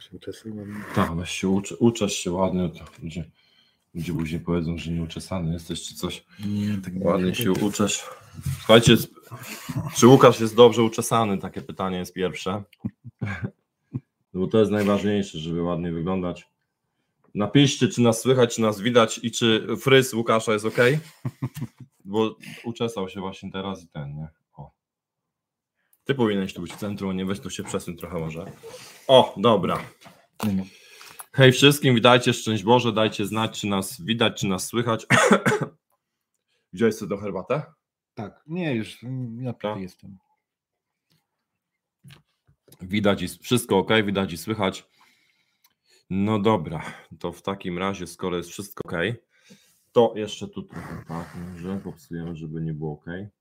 się uczesałem. Tak, weź się uczesz się ładnie, to ludzie później powiedzą, że nieuczesany jesteś czy coś. Nie, tak Ładnie się uczesz. Słuchajcie, czy Łukasz jest dobrze uczesany? Takie pytanie jest pierwsze. Bo to jest najważniejsze, żeby ładnie wyglądać. Napiszcie, czy nas słychać, czy nas widać i czy fryz Łukasza jest ok? Bo uczesał się właśnie teraz i ten, nie? O. Ty powinieneś tu być w centrum, nie weź tu się przesuń trochę może. O, dobra. Hej wszystkim, witajcie, szczęść Boże, dajcie znać, czy nas widać, czy nas słychać. Wziąłeś sobie do herbatę? Tak, nie, już napity jestem. Widać i wszystko ok, widać i słychać. No dobra, to w takim razie, skoro jest wszystko ok, to jeszcze tu trochę tak, może popsujemy, żeby nie było ok.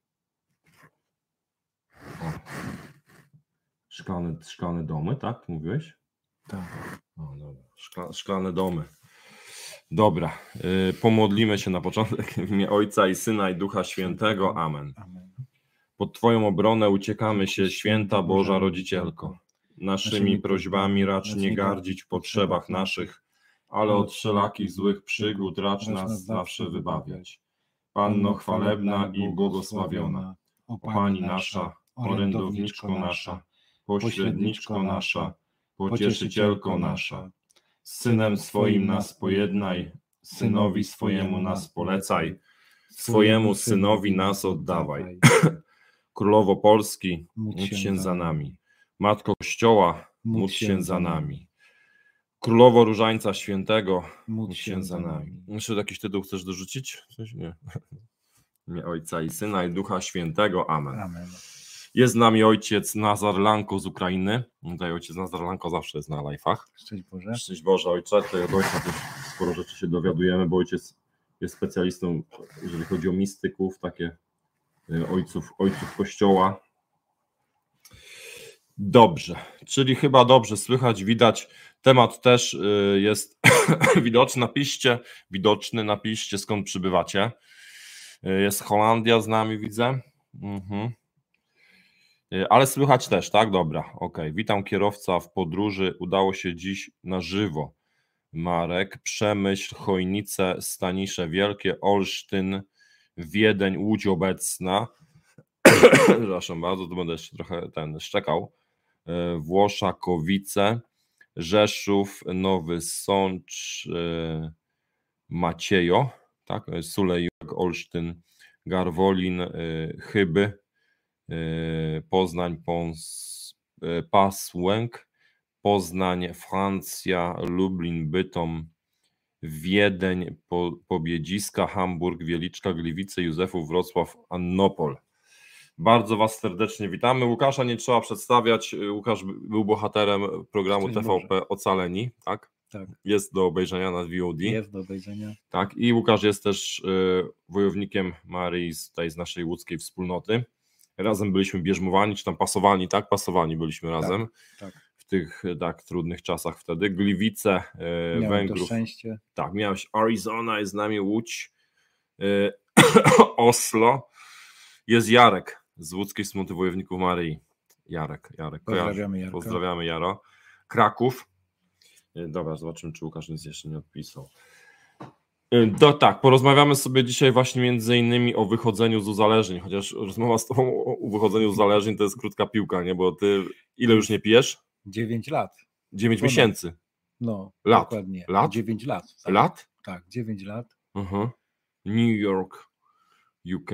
O. Szklane domy, tak? Mówiłeś? Tak. O, dobra. Szklane domy. Dobra, pomodlimy się na początek w imię Ojca i Syna i Ducha Świętego. Amen. Pod Twoją obronę uciekamy się, Święta Boża Rodzicielko. Naszymi prośbami racz nie gardzić w potrzebach naszych, ale od wszelakich złych przygód racz nas zawsze wybawiać. Panno chwalebna i błogosławiona, o Pani nasza, orędowniczko nasza, pośredniczko nasza, pocieszycielko nasza, z Synem swoim nas pojednaj, Synowi swojemu nas polecaj, swojemu Synowi nas oddawaj. Królowo Polski, módl się za nami. Matko Kościoła, módl się za nami. Królowo Różańca Świętego, módl się za nami. Jeszcze jakiś tytuł chcesz dorzucić? Coś? Nie. W imię Ojca i Syna i Ducha Świętego. Amen. Amen. Jest z nami ojciec Nazar Lanko z Ukrainy. Tutaj ojciec Nazar Lanko zawsze jest na live'ach. Szczęść Boże. Szczęść Boże, ojcze. Tutaj od ojca też sporo rzeczy się dowiadujemy, bo ojciec jest specjalistą, jeżeli chodzi o mistyków, takie ojców Kościoła. Dobrze, czyli chyba dobrze słychać, widać. Temat też jest widoczny, napiszcie skąd przybywacie. Jest Holandia z nami, widzę. Ale słychać też, tak? Dobra, okej. Witam kierowca w podróży, udało się dziś na żywo. Marek, Przemyśl, Chojnice, Stanisze Wielkie, Olsztyn, Wiedeń, Łódź Obecna. Przepraszam bardzo, tu będę jeszcze trochę szczekał. Włoszakowice, Rzeszów, Nowy Sącz, Maciejo, tak? Sulejówek, Olsztyn, Garwolin, Chyby, Poznań, Pasłęk, Poznań, Francja, Lublin, Bytom, Wiedeń, Pobiedziska, Hamburg, Wieliczka, Gliwice, Józefów, Wrocław, Annopol. Bardzo Was serdecznie witamy. Łukasza nie trzeba przedstawiać. Łukasz był bohaterem programu TVP Ocaleni, tak? Tak. Jest do obejrzenia na VOD. Jest do obejrzenia. Tak, i Łukasz jest też wojownikiem Maryi z naszej łódzkiej wspólnoty. Razem byliśmy bierzmowani, czy tam pasowani, tak? Pasowani byliśmy razem. Tak. W tych trudnych czasach wtedy. Gliwice, Miałem Węgrów. To szczęście. Tak, miałeś Arizona, jest z nami Łódź, Oslo. Jest Jarek z łódzkiej wspólnoty wojowników Maryi. Jarek. Pozdrawiamy Jarka. Pozdrawiamy Jaro. Kraków. Dobra, zobaczymy, czy Łukasz nic jeszcze nie odpisał. Tak, porozmawiamy sobie dzisiaj właśnie między innymi o wychodzeniu z uzależnień, chociaż rozmowa z tobą o wychodzeniu z uzależnień to jest krótka piłka, nie? Bo ty ile już nie pijesz? 9 lat. 9 miesięcy. No, lat. Dokładnie. Lat? 9 lat. Tak. Lat? Tak, 9 lat. New York, UK.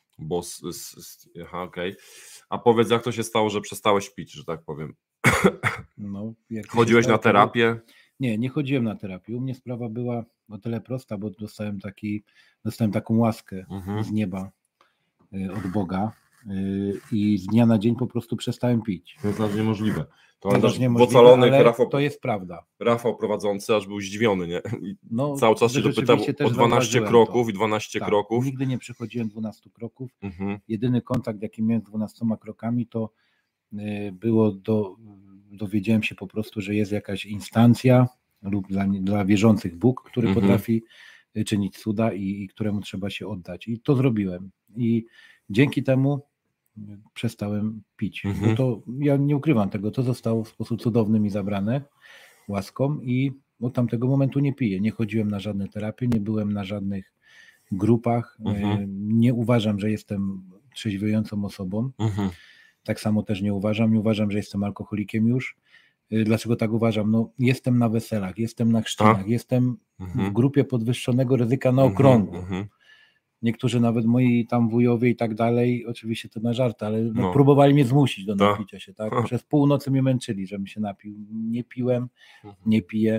Okej. A powiedz, jak to się stało, że przestałeś pić, że tak powiem? No, chodziłeś na terapię? Nie chodziłem na terapię. U mnie sprawa była o tyle prosta, bo dostałem taką łaskę z nieba od Boga i z dnia na dzień po prostu przestałem pić. To jest aż niemożliwe. To jest prawda. Rafał prowadzący aż był zdziwiony, nie? No, cały czas się dopytał o 12 kroków i 12 kroków. Nigdy nie przechodziłem 12 kroków. Jedyny kontakt, jaki miałem z 12 krokami, to było dowiedziałem się po prostu, że jest jakaś instancja lub dla wierzących Bóg, który potrafi czynić cuda i któremu trzeba się oddać. I to zrobiłem. I dzięki temu przestałem pić. Bo to, ja nie ukrywam tego, to zostało w sposób cudowny mi zabrane. łaską i od tamtego momentu nie piję. Nie chodziłem na żadne terapie, nie byłem na żadnych grupach. Nie uważam, że jestem trzeźwiejącą osobą. Tak samo też nie uważam, że jestem alkoholikiem już. Dlaczego tak uważam? No, jestem na weselach, jestem na chrzcinach, jestem w grupie podwyższonego ryzyka na okrągło. Niektórzy nawet moi tam wujowie i tak dalej, oczywiście to na żarty, ale próbowali mnie zmusić do napicia się, tak? Przez północy mnie męczyli, żebym się napił. Nie piłem, nie piję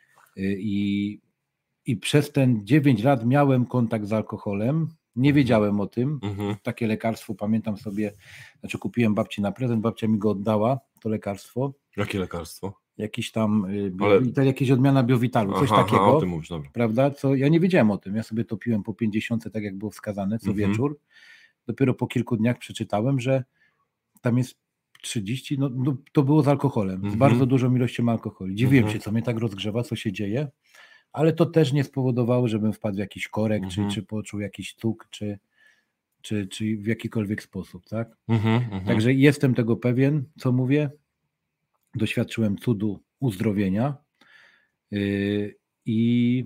i przez ten 9 lat miałem kontakt z alkoholem, nie wiedziałem o tym. Takie lekarstwo, pamiętam sobie, znaczy kupiłem babci na prezent, babcia mi go oddała, to lekarstwo. Jakie lekarstwo? Jakiś tam, jakieś odmiana Biowitalu, coś takiego, o tym mówisz, dobra. prawda, co ja nie wiedziałem o tym, ja sobie to piłem po 50, tak jak było wskazane, co wieczór, dopiero po kilku dniach przeczytałem, że tam jest 30, no to było z alkoholem, z bardzo dużą ilością alkoholu. Dziwiłem się, co mnie tak rozgrzewa, co się dzieje, ale to też nie spowodowało, żebym wpadł w jakiś korek, czy poczuł jakiś tuk, czy w jakikolwiek sposób, tak? Także jestem tego pewien, co mówię. Doświadczyłem cudu uzdrowienia i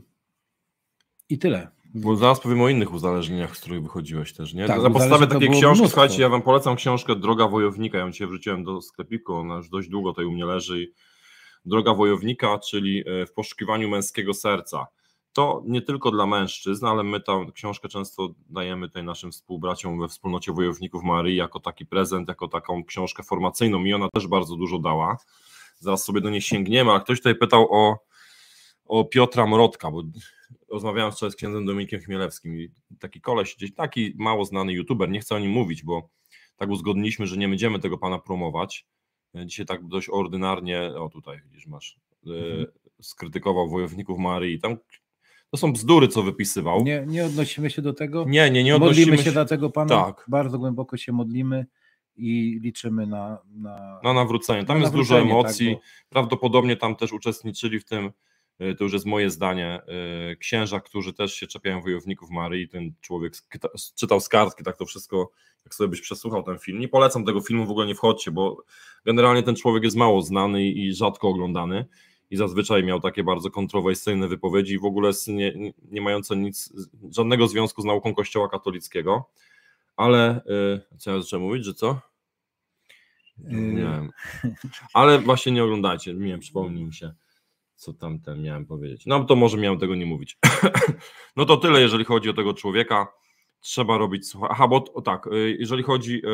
tyle. Bo zaraz powiem o innych uzależnieniach, z których wychodziłeś też, nie? Tak, na podstawie takiej książki, słuchajcie, ja wam polecam książkę Droga Wojownika, ja ją dzisiaj wrzuciłem do sklepiku, ona już dość długo tutaj u mnie leży. Droga Wojownika, czyli w poszukiwaniu męskiego serca. To nie tylko dla mężczyzn, ale my tę książkę często dajemy tutaj naszym współbraciom we wspólnocie Wojowników Maryi jako taki prezent, jako taką książkę formacyjną i ona też bardzo dużo dała. Zaraz sobie do niej sięgniemy, a ktoś tutaj pytał o Piotra Mrotka, bo rozmawiałem wczoraj z księdzem Dominikiem Chmielewskim i taki koleś, gdzieś taki mało znany youtuber, nie chcę o nim mówić, bo tak uzgodniliśmy, że nie będziemy tego pana promować. Dzisiaj tak dość ordynarnie, o tutaj widzisz, masz, skrytykował Wojowników Maryi. Tam to są bzdury, co wypisywał. Nie odnosimy się do tego. Nie odnosimy modlimy się dla tego pana. Tak. Bardzo głęboko się modlimy i liczymy na nawrócenie. Tam jest dużo emocji. Tak, prawdopodobnie tam też uczestniczyli w tym, to już jest moje zdanie, księża, którzy też się czepiają Wojowników Maryi. Ten człowiek czytał z kartki, tak to wszystko, jak sobie byś przesłuchał ten film. Nie polecam tego filmu, w ogóle nie wchodźcie, bo generalnie ten człowiek jest mało znany i rzadko oglądany i zazwyczaj miał takie bardzo kontrowersyjne wypowiedzi i w ogóle nie mające żadnego związku z nauką Kościoła katolickiego. Ale co ja zacząłem mówić, że co? Nie wiem. Ale właśnie nie oglądajcie, przypomnij mi się, co tamten miałem powiedzieć. No to może miałem tego nie mówić. No to tyle, jeżeli chodzi o tego człowieka. Trzeba robić, aha, bo tak, jeżeli chodzi,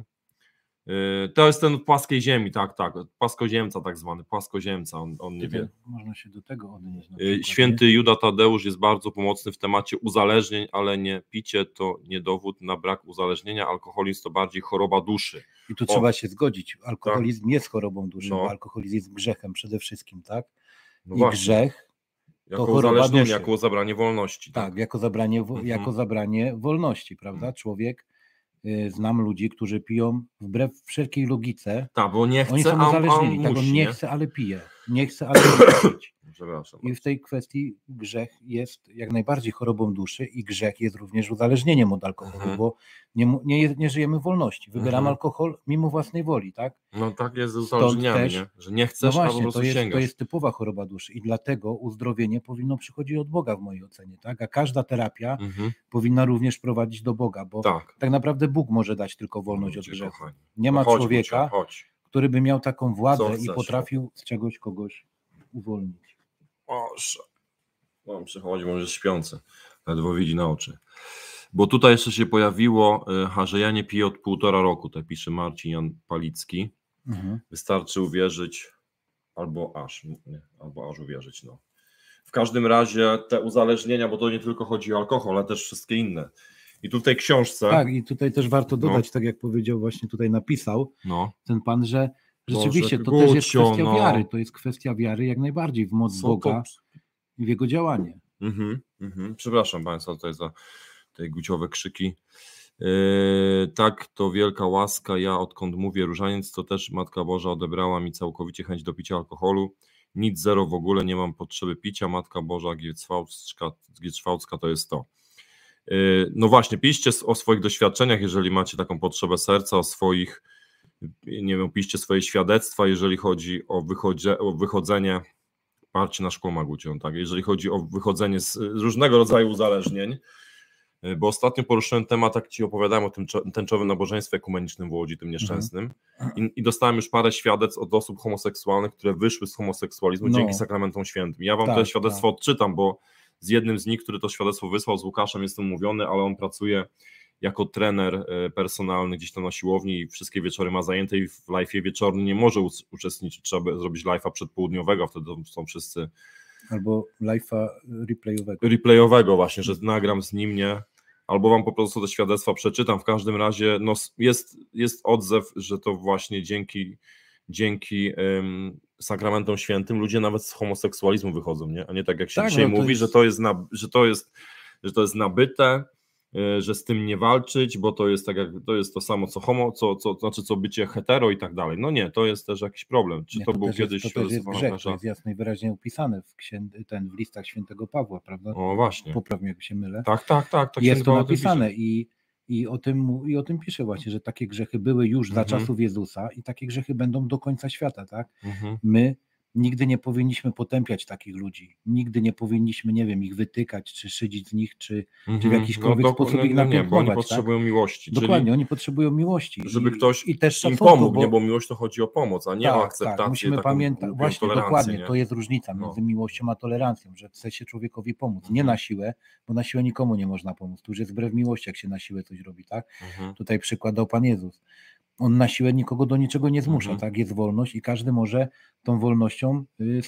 to jest ten w płaskiej ziemi, tak, płaskoziemca tak zwany, płaskoziemca, on nie wie. Można się do tego odnieść. Święty Juda Tadeusz jest bardzo pomocny w temacie uzależnień, ale nie picie to nie dowód na brak uzależnienia, alkoholizm to bardziej choroba duszy. I tu trzeba się zgodzić, alkoholizm jest chorobą duszy, bo alkoholizm jest grzechem przede wszystkim, tak? No i właśnie. Grzech jako uzależnienie, jako zabranie wolności. Tak, jako zabranie wolności, prawda? Człowiek, znam ludzi, którzy piją wbrew wszelkiej logice. Tak, bo nie chce, oni są uzależnieni, tak, on nie chce, ale pije. Nie chce, ale pić. I w tej kwestii grzech jest jak najbardziej chorobą duszy i grzech jest również uzależnieniem od alkoholu, bo nie żyjemy w wolności. Wybieramy alkohol mimo własnej woli, tak? No tak jest z uzależnieniami, nie? Że nie chcesz, no właśnie, a po prostu sięgasz. To jest typowa choroba duszy i dlatego uzdrowienie powinno przychodzić od Boga w mojej ocenie, tak? A każda terapia powinna również prowadzić do Boga, bo tak naprawdę Bóg może dać tylko wolność od grzechu. Nie ma człowieka, który by miał taką władzę i potrafił z czegoś kogoś uwolnić. On przychodzi, może jest śpiący, ledwo widzi na oczy. Bo tutaj jeszcze się pojawiło, że ja nie piję od 1,5 roku, to pisze Marcin Jan Palicki. Wystarczy uwierzyć, albo aż uwierzyć. No. W każdym razie te uzależnienia, bo to nie tylko chodzi o alkohol, ale też wszystkie inne. I tu w tej książce... Tak, i tutaj też warto dodać, tak jak powiedział, właśnie tutaj napisał ten pan, że rzeczywiście to też jest kwestia wiary, to jest kwestia wiary jak najbardziej w moc Boga i w Jego działanie. Przepraszam Państwa tutaj za te guciowe krzyki. Tak, to wielka łaska. Ja odkąd mówię różaniec, to też Matka Boża odebrała mi całkowicie chęć do picia alkoholu. Nic, zero w ogóle, nie mam potrzeby picia. Matka Boża Gierczwałcka to jest to. No właśnie, piszcie o swoich doświadczeniach, jeżeli macie taką potrzebę serca, o swoich, nie wiem, piszcie swoje świadectwa, jeżeli chodzi o wychodzenie parcie na szkło Magucią, tak? Jeżeli chodzi o wychodzenie z różnego rodzaju uzależnień, bo ostatnio poruszyłem temat, jak Ci opowiadałem o tym tęczowym nabożeństwie ekumenicznym w Łodzi, tym nieszczęsnym, i dostałem już parę świadectw od osób homoseksualnych, które wyszły z homoseksualizmu dzięki sakramentom świętym. Ja Wam te świadectwo odczytam, bo z jednym z nich, który to świadectwo wysłał, z Łukaszem, jestem umówiony, ale on pracuje jako trener personalny gdzieś tam na siłowni i wszystkie wieczory ma zajęte i w live'ie wieczornym nie może uczestniczyć, trzeba zrobić live'a przedpołudniowego, wtedy są wszyscy... Albo live'a replayowego. Replayowego właśnie, że nagram z nim, nie? Albo Wam po prostu te świadectwa przeczytam. W każdym razie no, jest odzew, że to właśnie dzięki sakramentom świętym ludzie nawet z homoseksualizmu wychodzą, nie? A nie tak jak się dzisiaj mówi, że to jest nabyte, że z tym nie walczyć, bo to jest tak jak to jest to samo co homo, co bycie hetero i tak dalej. No nie, to jest też jakiś problem. Czy to był kiedyś to też jest grzech, to jest jasno i wyraźnie opisane w listach świętego Pawła, prawda? O właśnie. Poprawnie, jak się mylę. Tak. Jest to napisane i o tym pisze właśnie, że takie grzechy były już za czasów Jezusa i takie grzechy będą do końca świata, tak? My nigdy nie powinniśmy potępiać takich ludzi. Nigdy nie powinniśmy, nie wiem, ich wytykać, czy szydzić z nich, czy w jakikolwiek sposób ich napiętnować. Bo oni potrzebują miłości. Dokładnie, oni potrzebują miłości. Żeby ktoś i też im pomógł, bo miłość to chodzi o pomoc, a nie o akceptację. Tak, musimy pamiętać, właśnie dokładnie, nie? to jest różnica między miłością a tolerancją, że chce się człowiekowi pomóc, nie na siłę, bo na siłę nikomu nie można pomóc. Tu już jest wbrew miłości, jak się na siłę coś robi, tak? Tutaj przykład dał Pan Jezus. On na siłę nikogo do niczego nie zmusza, tak? Jest wolność i każdy może tą wolnością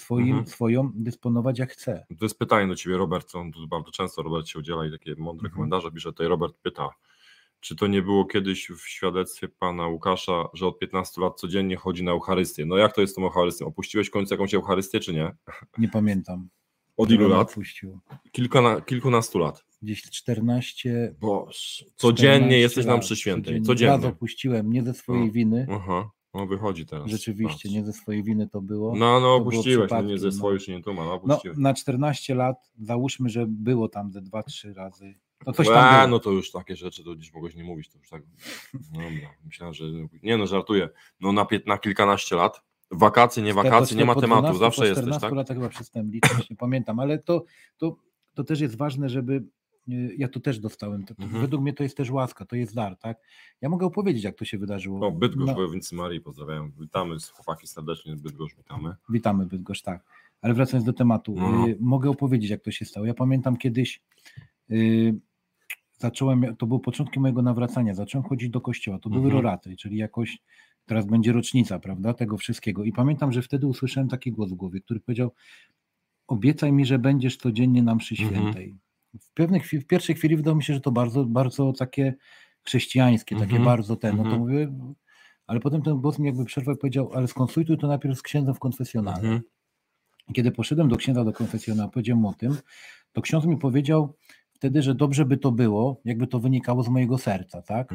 swoją dysponować jak chce. To jest pytanie do Ciebie, Robert, on tu bardzo często Robert się udziela i takie mądre komentarze pisze. Tutaj Robert pyta, czy to nie było kiedyś w świadectwie Pana Łukasza, że od 15 lat codziennie chodzi na Eucharystię? No jak to jest z tą Eucharystią? Opuściłeś w końcu jakąś Eucharystię, czy nie? Nie pamiętam. Od ilu lat? Opuścił. Kilkunastu lat. Gdzieś 14. Boże, codziennie jesteś na mszy świętej. Codziennie. Raz opuściłem, nie ze swojej winy. No wychodzi teraz. Rzeczywiście, nie ze swojej winy to było. No opuściłeś, no nie ze swojej, czy nie tuma, opuściłeś. Na 14 lat, załóżmy, że było tam ze 2-3 razy. No coś tam było. No to już takie rzeczy, to dziś mogłeś nie mówić, to już tak. Dobra, myślałem, że nie no, żartuję. No na kilkanaście lat. Wakacje, nie wakacje, nie ma tematu, zawsze jesteś, tak? 14 latach chyba przestałem liczyć, nie pamiętam, ale to też jest ważne, żeby ja to też dostałem. Według mnie to jest też łaska, to jest dar, tak? Ja mogę opowiedzieć, jak to się wydarzyło. O, Bydgoszcz, wojownicy Marii, pozdrawiam. Witamy, chłopaki serdecznie, Bydgoszcz, witamy. Witamy, Bydgoszcz, tak. Ale wracając do tematu, mogę opowiedzieć, jak to się stało. Ja pamiętam kiedyś to były początki mojego nawracania, zacząłem chodzić do kościoła, to były roraty, czyli jakoś, teraz będzie rocznica, prawda, tego wszystkiego i pamiętam, że wtedy usłyszałem taki głos w głowie, który powiedział, obiecaj mi, że będziesz codziennie na mszy świętej. W pierwszej chwili wydało mi się, że to bardzo, bardzo takie chrześcijańskie, takie bardzo no to mówię, ale potem ten głos mi jakby przerwał i powiedział, ale skonsultuj to najpierw z księdzem w konfesjonale. Kiedy poszedłem do księdza do konfesjonału, powiedziałem o tym, to ksiądz mi powiedział wtedy, że dobrze by to było, jakby to wynikało z mojego serca, tak?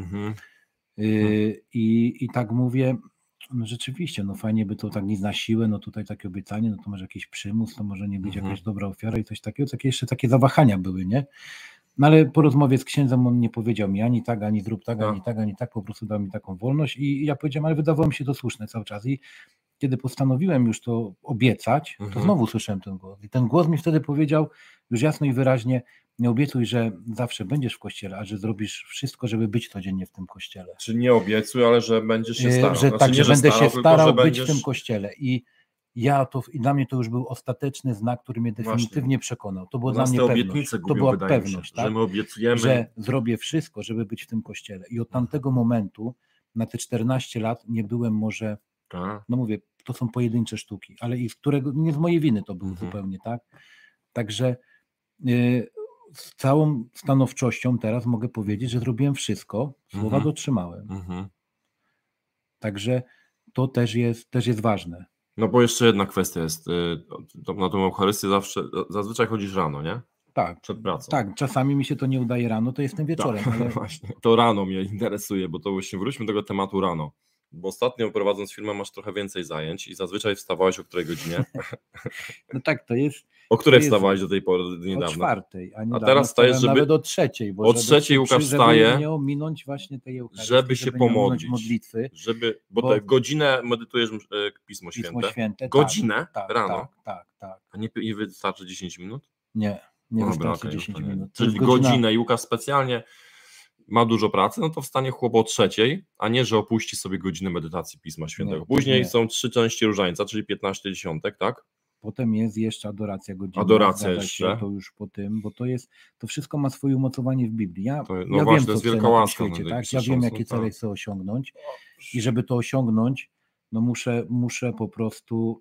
I tak mówię, no rzeczywiście, no fajnie by to tak nie na siłę, no tutaj takie obiecanie, no to może jakiś przymus, to może nie być jakaś dobra ofiara i coś takiego, jeszcze takie zawahania były, nie? No ale po rozmowie z księdzem on nie powiedział mi ani tak, ani zrób tak, ani tak, po prostu dał mi taką wolność i ja powiedziałem, ale wydawało mi się to słuszne cały czas i kiedy postanowiłem już to obiecać, to znowu słyszałem ten głos i ten głos mi wtedy powiedział już jasno i wyraźnie, nie obiecuj, że zawsze będziesz w kościele, a że zrobisz wszystko, żeby być codziennie w tym kościele. Czy nie obiecuj, ale że będziesz się starał. Że będę się starał być w tym kościele. I dla mnie to już był ostateczny znak, który mnie definitywnie przekonał. To było dla mnie pewność. To była pewność, tak? Że my obiecujemy, że zrobię wszystko, żeby być w tym kościele. I od tamtego momentu na te 14 lat nie byłem może, no mówię, to są pojedyncze sztuki, ale i z którego, nie z mojej winy to było zupełnie, tak? Także z całą stanowczością teraz mogę powiedzieć, że zrobiłem wszystko, słowa dotrzymałem. Także to też jest ważne. No bo jeszcze jedna kwestia jest, na tą Eucharystię zazwyczaj chodzisz rano, nie? Tak. Przed pracą. Tak, czasami mi się to nie udaje rano, to jestem wieczorem. Tak, ale... właśnie, to rano mnie interesuje, bo to właśnie wróćmy do tego tematu rano. Bo ostatnio prowadząc firmę masz trochę więcej zajęć i zazwyczaj wstawałeś o której godzinie? No tak, to jest O której wstawałeś do tej pory niedawno? O 4, a teraz wstajesz, żeby... Nawet o 3. Bo o 3 Łukasz wstaje, żeby nie ominąć właśnie tej Eucharystii, żeby się pomodlić, modlitwy. Bo tak godzinę medytujesz Pismo Święte. Godzinę rano? Tak. A nie wystarczy 10 minut? Nie wystarczy 10 minut. Czyli godzinę i Łukasz specjalnie ma dużo pracy, no to wstanie chłop o 3, a nie, że opuści sobie godzinę medytacji Pisma Świętego. Później są 3 części różańca, czyli 15 dziesiątek, tak? Potem jest jeszcze adoracja godzinna. Adoracja jeszcze. To już po tym, bo to wszystko ma swoje umocowanie w Biblii. Ja właśnie, wiem, co jest chcę wielka łaska. Świecie, tak? Ja wiem, jakie cele chcę osiągnąć i żeby to osiągnąć, no muszę po prostu,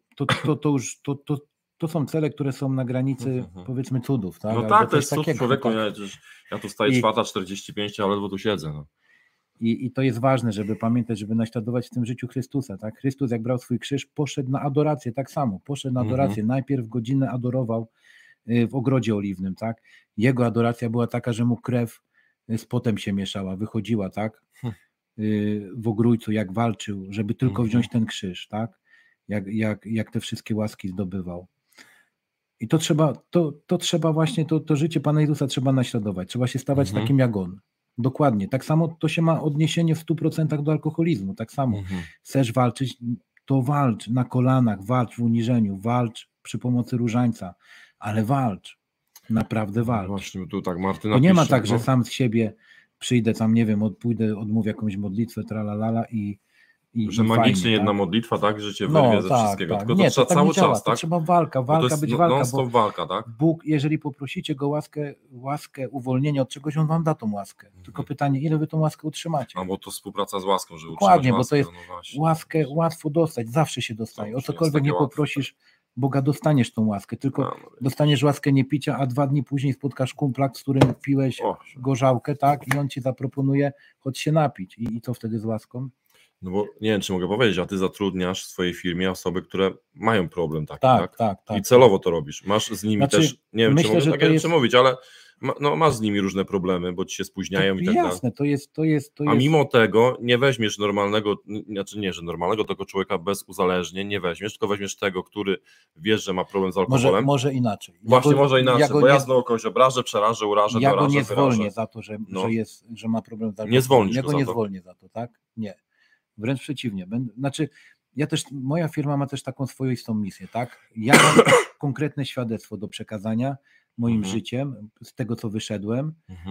to są cele, które są na granicy, powiedzmy, cudów. Tak? No tak, to jest cud człowieku. Ja tu wstaję 4:45, ale ledwo tu siedzę. No. I to jest ważne, żeby pamiętać, żeby naśladować w tym życiu Chrystusa. Tak? Chrystus, jak brał swój krzyż, poszedł na adorację, tak samo. Poszedł na adorację. Najpierw godzinę adorował w ogrodzie oliwnym. Tak? Jego adoracja była taka, że mu krew z potem się mieszała, wychodziła, tak? W ogrójcu, jak walczył, żeby tylko wziąć ten krzyż. Tak? Jak te wszystkie łaski zdobywał. I to trzeba właśnie, to życie Pana Jezusa trzeba naśladować. Trzeba się stawać takim jak On. Dokładnie. Tak samo to się ma odniesienie w 100% do alkoholizmu. Tak samo. Chcesz walczyć, to walcz na kolanach, walcz w uniżeniu, walcz przy pomocy różańca, ale walcz. Naprawdę walcz. Właśnie tu tak Martyna to nie pisze, ma tak, że sam z siebie przyjdę tam, nie wiem, odmówię jakąś modlitwę, tralalala i że magicznie fajnie, jedna modlitwa, tak, że cię wyrwie ze wszystkiego. Tylko to trzeba cały czas, tak? To trzeba walka być walka. Non-stop walka, tak? Bóg, jeżeli poprosicie Go łaskę uwolnienia od czegoś, On wam da tą łaskę. Tylko pytanie, ile wy tą łaskę utrzymacie? Bo to współpraca z łaską, żeby dokładnie, utrzymać łaskę, bo to jest łaskę łatwo dostać, zawsze się dostaje. O cokolwiek nie poprosisz Boga, dostaniesz tą łaskę, tylko dostaniesz łaskę nie picia, a 2 dni później spotkasz kumpla, z którym piłeś gorzałkę, tak? I on ci zaproponuje, chodź się napić. I co wtedy z łaską? No bo nie wiem, czy mogę powiedzieć, a ty zatrudniasz w swojej firmie osoby, które mają problem taki, tak? I celowo to robisz. Masz z nimi też, nie wiem, myślę, czy mogę takie rzeczy mówić, ale masz z nimi różne problemy, bo ci się spóźniają i tak dalej. Jasne, to jest. A mimo tego nie weźmiesz normalnego, znaczy nie, że normalnego tego człowieka bez uzależnień nie weźmiesz, tylko weźmiesz tego, który wiesz, że ma problem z alkoholem. Może inaczej. Właśnie może inaczej, bo ja znowu kogoś obrażę, przerażę, urażę, ja go nie zwolnię za to, że ma problem z alkoholem. Nie zwolnisz ja go nie zwolnię za to, tak? Nie. Wręcz przeciwnie. Znaczy, moja firma ma też taką swoistą misję, tak? Ja mam konkretne świadectwo do przekazania moim życiem, z tego co wyszedłem,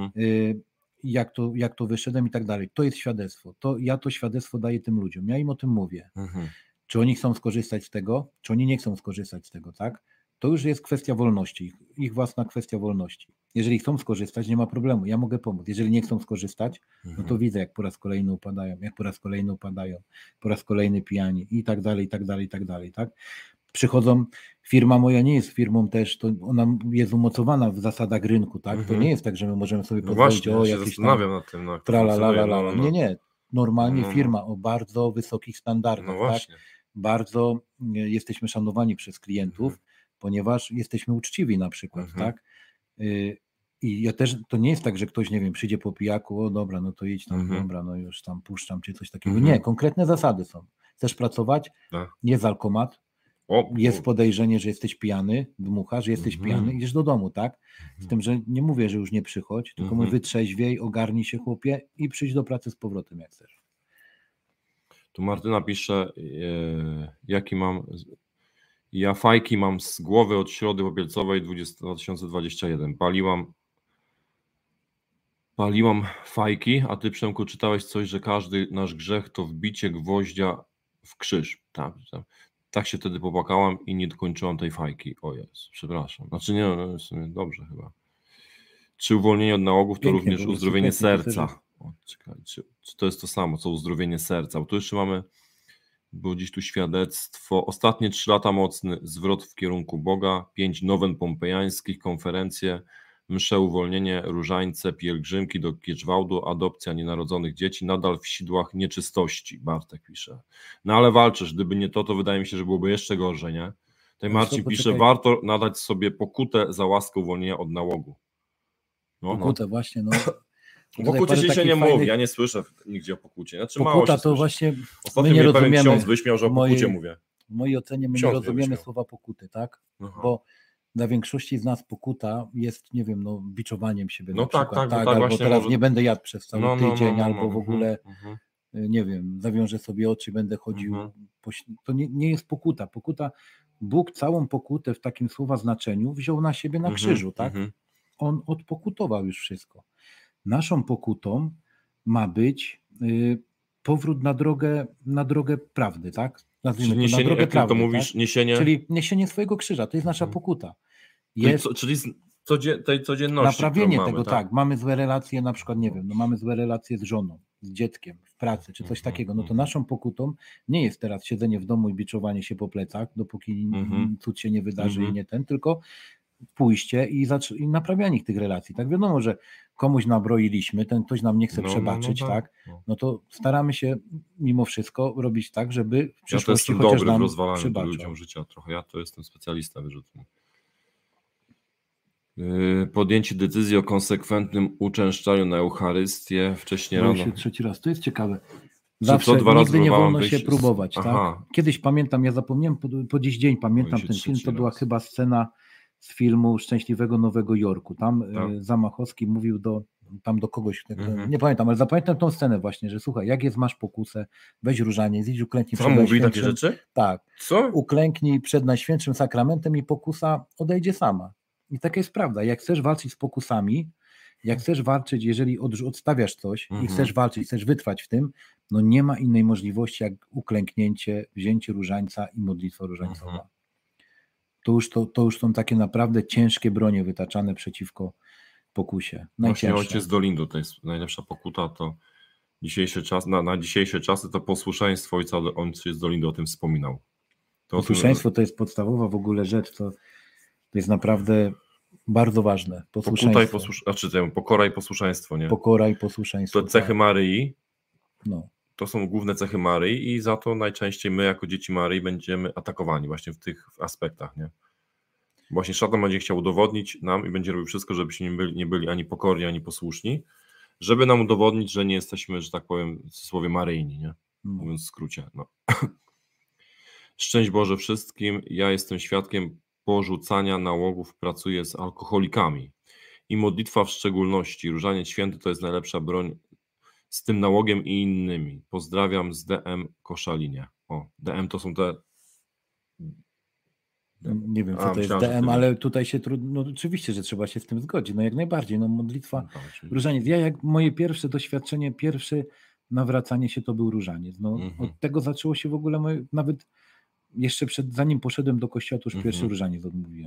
jak to wyszedłem i tak dalej. To jest świadectwo. Ja to świadectwo daję tym ludziom. Ja im o tym mówię. Czy oni chcą skorzystać z tego, czy oni nie chcą skorzystać z tego, tak? To już jest kwestia wolności, ich własna kwestia wolności. Jeżeli chcą skorzystać, nie ma problemu, ja mogę pomóc. Jeżeli nie chcą skorzystać, no to widzę, jak po raz kolejny upadają, po raz kolejny pijani i tak dalej, tak? Przychodzą, firma moja nie jest firmą też, to ona jest umocowana w zasadach rynku, tak? To nie jest tak, że my możemy sobie pozwolić ja się zastanawiam nad tym. Nie. Normalnie firma o bardzo wysokich standardach, tak? Bardzo jesteśmy szanowani przez klientów, ponieważ jesteśmy uczciwi na przykład, tak? I ja też, to nie jest tak, że ktoś, nie wiem, przyjdzie po pijaku, o dobra, no to idź tam, dobra, no już tam puszczam cię, coś takiego. Nie, konkretne zasady są. Chcesz pracować? Jest alkomat, jest podejrzenie, że jesteś pijany, dmuchasz, że jesteś pijany, idziesz do domu, tak? Z tym, że nie mówię, że już nie przychodź, tylko mówię, wytrzeźwiej, ogarnij się, chłopie, i przyjdź do pracy z powrotem, jak chcesz. Tu Martyna pisze, ja fajki mam z głowy od środy popielcowej 2021. Paliłam fajki, a ty, Przemku, czytałeś coś, że każdy nasz grzech to wbicie gwoździa w krzyż. Tak się wtedy popłakałam i nie dokończyłam tej fajki. O jest, przepraszam. Znaczy nie, w sumie dobrze chyba. Czy uwolnienie od nałogów to również uzdrowienie serca? Czekaj, czy to jest to samo, co uzdrowienie serca? Bo tu jeszcze mamy, było dziś tu świadectwo. Ostatnie 3 lata mocny zwrot w kierunku Boga, 5 nowen pompejańskich, konferencje, msze, uwolnienie, różańce, pielgrzymki do Kieczwałdu, adopcja nienarodzonych dzieci, nadal w sidłach nieczystości, Bartek pisze. No ale walczysz, gdyby nie to wydaje mi się, że byłoby jeszcze gorzej, nie? Tutaj Marcin pisze, warto nadać sobie pokutę za łaskę uwolnienia od nałogu. Pokutę właśnie, no. O pokucie się nie mówi, ja nie słyszę nigdzie o pokucie. Znaczy, pokuta to właśnie, ostatnio my nie rozumiemy. Ksiądz wyśmiał, że o pokucie mówię. W mojej ocenie my nie rozumiemy słowa pokuty, tak? Bo dla większości z nas pokuta jest, nie wiem, no, biczowaniem siebie No na przykład, tak, albo właśnie teraz może... nie będę jadł przez cały tydzień, albo w mhm, ogóle, nie wiem, zawiążę sobie oczy, będę chodził. To nie jest pokuta. Bóg całą pokutę w takim słowa znaczeniu wziął na siebie na krzyżu, tak? On odpokutował już wszystko. Naszą pokutą ma być powrót na drogę prawdy, tak? Czyli niesienie, na drogę jak prawdy, to mówisz, tak? niesienie... Czyli niesienie swojego krzyża, to jest nasza pokuta. Czyli tej codzienności, naprawienie mamy, tego, tak? Mamy złe relacje, na przykład, nie wiem, no mamy złe relacje z żoną, z dzieckiem, w pracy, czy coś takiego, no to naszą pokutą nie jest teraz siedzenie w domu i biczowanie się po plecach, dopóki cud się nie wydarzy i nie tylko pójście i naprawianie tych relacji. Tak, wiadomo, że komuś nabroiliśmy, ten ktoś nam nie chce przebaczyć, tak? No to staramy się mimo wszystko robić tak, żeby w przyszłości ja to chociaż dobry nam w rozwalaniu przebaczał. ludziom życia trochę. Ja to jestem specjalista, wiesz o tym. Podjęcie decyzji o konsekwentnym uczęszczaniu na Eucharystię wcześniej rano. Się trzeci raz, to jest ciekawe. Zawsze nigdy nie wolno się próbować. Tak? Kiedyś pamiętam, ja zapomniałem, po dziś dzień pamiętam ten film, to była chyba scena z filmu Szczęśliwego Nowego Jorku. Tam Zamachowski mówił do kogoś, nie pamiętam, ale zapamiętam tą scenę właśnie, że słuchaj, jak masz pokusę, weź różaniec, idź uklęknij przed Najświętszym. Mówi takie rzeczy? Tak. Co? Uklęknij przed Najświętszym Sakramentem i pokusa odejdzie sama. I taka jest prawda. Jak chcesz walczyć z pokusami, jak chcesz walczyć, jeżeli odstawiasz coś i chcesz walczyć, chcesz wytrwać w tym, no nie ma innej możliwości jak uklęknięcie, wzięcie różańca i modlitwa różańcowa. To już są takie naprawdę ciężkie bronie wytaczane przeciwko pokusie. Właśnie ojciec Dolindo, to jest najlepsza pokuta, to dzisiejszy czas, na dzisiejsze czasy to posłuszeństwo ojca, ojciec Dolindo o tym wspominał. Posłuszeństwo to jest podstawowa w ogóle rzecz, to jest naprawdę bardzo ważne. Pokora i posłuszeństwo, nie? Pokora i posłuszeństwo. To cechy Maryi, to są główne cechy Maryi i za to najczęściej my jako dzieci Maryi będziemy atakowani właśnie w tych aspektach, nie? Właśnie szatan będzie chciał udowodnić nam i będzie robił wszystko, żebyśmy nie byli ani pokorni, ani posłuszni, żeby nam udowodnić, że nie jesteśmy, że tak powiem, w cudzysłowie maryjni, nie? Mówiąc w skrócie. Szczęść Boże wszystkim, ja jestem świadkiem porzucania nałogów, pracuję z alkoholikami i modlitwa w szczególności, różaniec święty to jest najlepsza broń z tym nałogiem i innymi. Pozdrawiam z DM Koszalinie. DM to są te... Nie wiem, co to jest DM, ale tutaj się trudno, no oczywiście, że trzeba się z tym zgodzić, no jak najbardziej, no modlitwa, różaniec. Moje pierwsze doświadczenie, pierwsze nawracanie się to był różaniec. Od tego zaczęło się w ogóle nawet jeszcze zanim poszedłem do kościoła, to już pierwszy różaniec odmówiłem.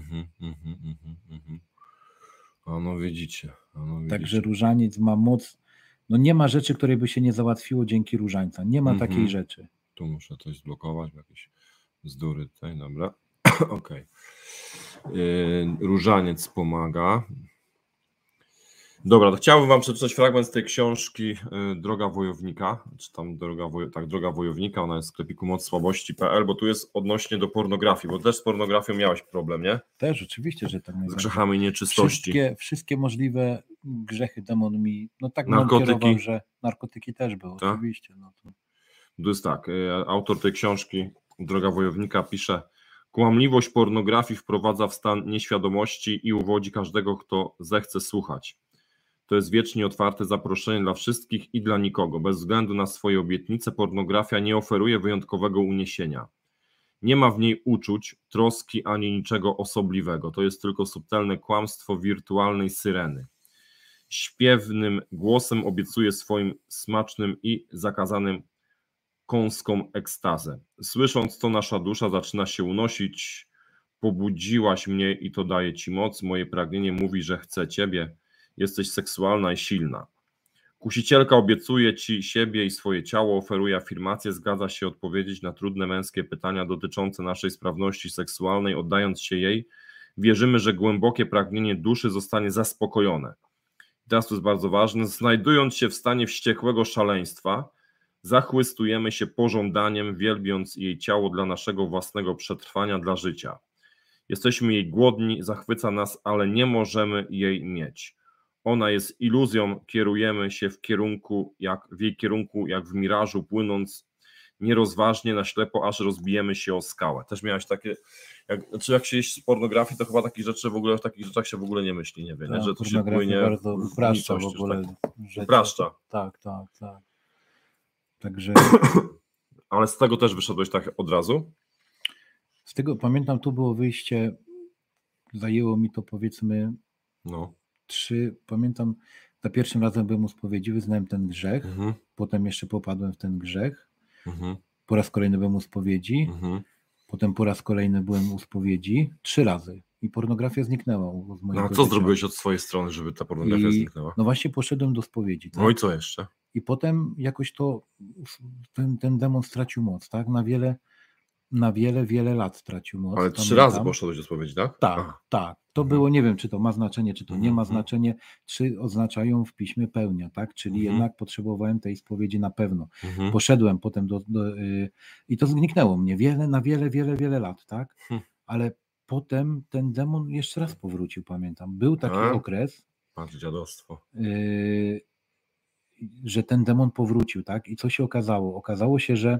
No widzicie. Także różaniec ma moc, nie ma rzeczy, której by się nie załatwiło dzięki różańca. Nie ma takiej rzeczy. Tu muszę coś zblokować, jakieś bzdury tutaj, dobra. Okej. Różaniec pomaga. Dobra, to chciałbym wam przeczytać fragment z tej książki Droga Wojownika, czy tam Droga Wojownika, ona jest w sklepiku mocsłabości.pl, bo tu jest odnośnie do pornografii, bo też z pornografią miałeś problem, nie? Też, oczywiście, że tak. Z grzechami nieczystości. Wszystkie możliwe grzechy demon mi, kierował, że narkotyki też były, oczywiście. To jest tak, autor tej książki Droga Wojownika pisze: kłamliwość pornografii wprowadza w stan nieświadomości i uwodzi każdego, kto zechce słuchać. To jest wiecznie otwarte zaproszenie dla wszystkich i dla nikogo. Bez względu na swoje obietnice pornografia nie oferuje wyjątkowego uniesienia. Nie ma w niej uczuć, troski ani niczego osobliwego. To jest tylko subtelne kłamstwo wirtualnej syreny. Śpiewnym głosem obiecuje swoim smacznym i zakazanym kąską ekstazę. Słysząc to, nasza dusza zaczyna się unosić. Pobudziłaś mnie i to daje ci moc. Moje pragnienie mówi, że chcę ciebie. Jesteś seksualna i silna. Kusicielka obiecuje ci siebie i swoje ciało, oferuje afirmację, zgadza się odpowiedzieć na trudne męskie pytania dotyczące naszej sprawności seksualnej, oddając się jej. Wierzymy, że głębokie pragnienie duszy zostanie zaspokojone. Teraz to jest bardzo ważne. Znajdując się w stanie wściekłego szaleństwa, zachłystujemy się pożądaniem, wielbiąc jej ciało dla naszego własnego przetrwania, dla życia. Jesteśmy jej głodni, zachwyca nas, ale nie możemy jej mieć. Ona jest iluzją, kierujemy się w jej kierunku jak w mirażu, płynąc nierozważnie, na ślepo, aż rozbijemy się o skałę. Też miałeś takie, jak się jeść z pornografii, to chyba takich rzeczy w ogóle, o takich rzeczach się w ogóle nie myśli, nie wiem, że to się płynie bardzo upraszcza w ogóle. Upraszcza. Tak. Także... Ale z tego też wyszedłeś tak od razu? Z tego pamiętam, tu było wyjście, zajęło mi to powiedzmy 3, pamiętam, za pierwszym razem byłem u spowiedzi, wyznałem ten grzech, potem jeszcze popadłem w ten grzech, po raz kolejny byłem u spowiedzi, potem po raz kolejny byłem u spowiedzi, 3 razy i pornografia zniknęła z mojego życia. Co zrobiłeś od swojej strony, żeby ta pornografia zniknęła? No właśnie poszedłem do spowiedzi. Tak? No i co jeszcze? I potem jakoś ten demon stracił moc, tak? Na wiele lat stracił moc. Ale 3 razy poszedłeś do spowiedzi, tak? Tak. To było, nie wiem, czy to ma znaczenie, czy to nie ma znaczenie. 3 oznaczają w piśmie pełnia, tak? Czyli jednak potrzebowałem tej spowiedzi na pewno. Poszedłem potem i to zniknęło mnie na wiele lat, tak? Ale potem ten demon jeszcze raz powrócił, pamiętam. Był taki okres, dziadostwo. Że ten demon powrócił, tak? I co się okazało? Okazało się, że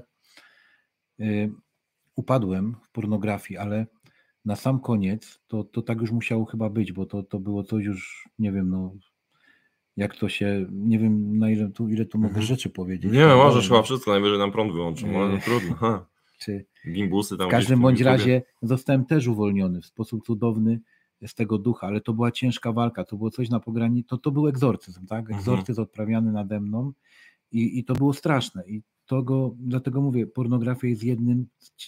upadłem w pornografii, ale na sam koniec to tak już musiało chyba być, bo to było coś już, nie wiem, no jak to się, nie wiem na ile tu mogę rzeczy powiedzieć. Nie, możesz chyba wszystko, najwyżej nam prąd wyłączył, no trudno. Czy gimbusy tam. W każdym bądź razie zostałem też uwolniony w sposób cudowny z tego ducha, ale to była ciężka walka, to było coś na pograniczu, to był egzorcyzm, tak? Egzorcyzm odprawiany nade mną i to było straszne i dlatego mówię, pornografia jest jednym